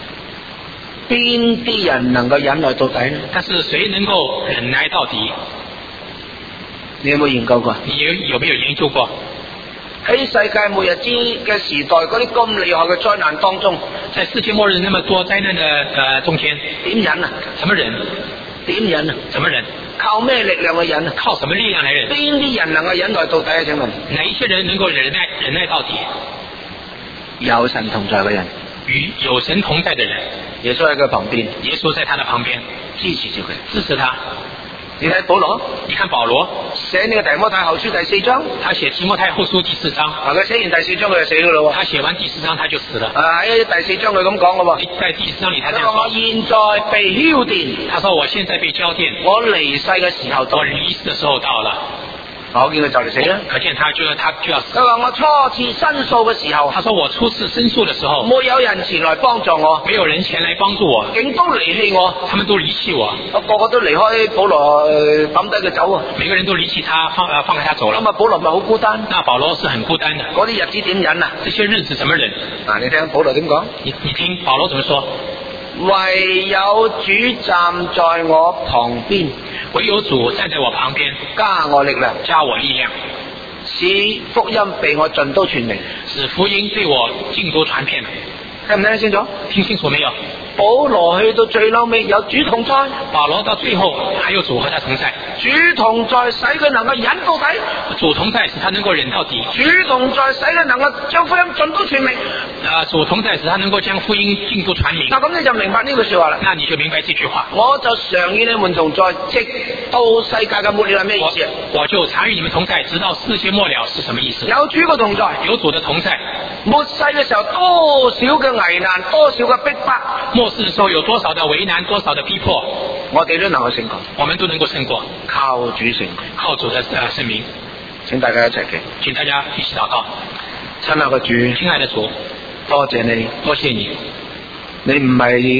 A: 邊啲人能夠忍耐到底呢？
B: 但是誰能夠忍耐到底？
A: 你有冇研究過？
B: 你有沒有研究過？
A: 喺世界末日之嘅時代，嗰啲咁厲害嘅災難當中，
B: 在世界末日那麼多災難的中間，
A: 點忍啊？
B: 怎麼忍？
A: 點忍啊？
B: 怎麼忍？
A: 靠咩力量去忍啊？
B: 靠什麼力量來忍？
A: 邊啲人能夠忍耐到底啊？請問，
B: 哪一些人能夠忍耐到底？
A: 有神同在嘅人，
B: 與有神同在的人。
A: 耶穌喺佢旁邊，
B: 耶穌在他的旁邊
A: 支持住佢，
B: 支持他。
A: 你睇保羅，
B: 你看保羅
A: 寫呢個提摩太後書第4章，
B: 他寫提摩太後書第4章，
A: 佢寫完第4章佢就死噶咯。
B: 他寫完第4章他就死了。
A: 喺第4章佢咁講嘅喎，
B: 在第4章裏他這樣說：
A: 我現在被澆奠。
B: 他說：我現在被澆奠，
A: 我離世嘅時候到，
B: 我離世的時候到了。
A: 我見佢就嚟死啦，
B: 可見他就要死。
A: 佢話我初次申訴嘅時候，
B: 他說我初次申訴的時候，
A: 沒有人前來幫助我，
B: 沒有人前來幫助我，
A: 竟都離棄我，
B: 他們都離棄我，
A: 個個都離開保羅，抌低佢走啊！
B: 每個人都離棄他，放開他走了。
A: 咁啊，保羅咪好孤單？
B: 那保羅是很孤單的。
A: 嗰啲日子點忍啊？
B: 這些日子怎麼忍？
A: 你聽保羅點講？
B: 你聽保羅怎麼說？
A: 唯有主站在我旁邊，
B: 唯有主站在我旁邊，
A: 加我力量，
B: 加我力量，
A: 使福音被我盡都傳明，
B: 使福音被我盡都傳遍。
A: 聽唔聽得清楚？
B: 聽清楚沒有？
A: 保羅去到最後尾有主同在，
B: 保羅到最後還有主和他同在，
A: 主同在使佢能夠忍到底，
B: 主同在使他能夠忍到底，
A: 主同在使佢能夠將福音盡都傳明，
B: 主同在使他能夠將福音盡都傳明。
A: 咁你就明白呢句說話啦。
B: 那你就明白這句話。
A: 我就常與你們同在，直到世界嘅末了係咩意思啊？
B: 我就常與你們同在，直到世界末了是什麼意思？
A: 有主嘅同在，
B: 有主的同在。
A: 末世嘅時候多少嘅危難，多少嘅逼迫，
B: 末世嘅時候有多少的為難，多少的逼迫，
A: 我哋都能夠勝過，
B: 我們都能夠勝過，
A: 靠主勝過，
B: 靠主的聖名。
A: 請大家一齊祈，
B: 請大家一起禱告。
A: 親愛嘅主，
B: 親愛的主，
A: 多謝你，
B: 多謝你。
A: 你唔係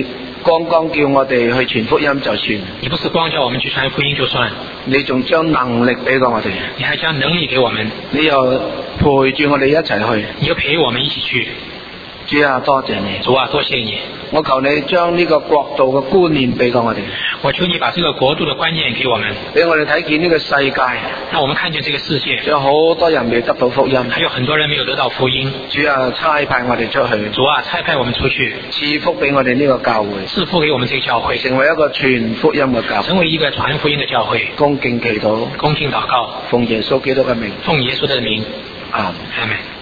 A: 剛剛叫我哋去傳福音就算，
B: 你不是光叫我們去傳福音就算，
A: 你仲將能力俾過我哋，
B: 你還將能力給我們，
A: 你又陪住我哋一齊去，
B: 你又陪我們一起去。
A: 主啊，多謝你！
B: 主啊，多謝你！
A: 我求你將呢個國度嘅觀念俾過我哋。
B: 我求你把這個國度的觀念給我們，
A: 俾我哋睇見呢個世界，
B: 讓我們看見這個世界，
A: 有好多人未得到福音，
B: 還有很多人沒有得到福音。
A: 主啊，差派我哋出去。
B: 主啊，差派我們出去，
A: 賜福俾我哋呢個教會，
B: 賜福給我們這個教會，
A: 成為一個傳福音嘅教會，
B: 成為一個傳福音的教會。
A: 恭敬祈禱，
B: 恭敬禱告，
A: 奉耶穌基督嘅名，
B: 奉耶穌的名，
A: 阿門。
B: 阿門。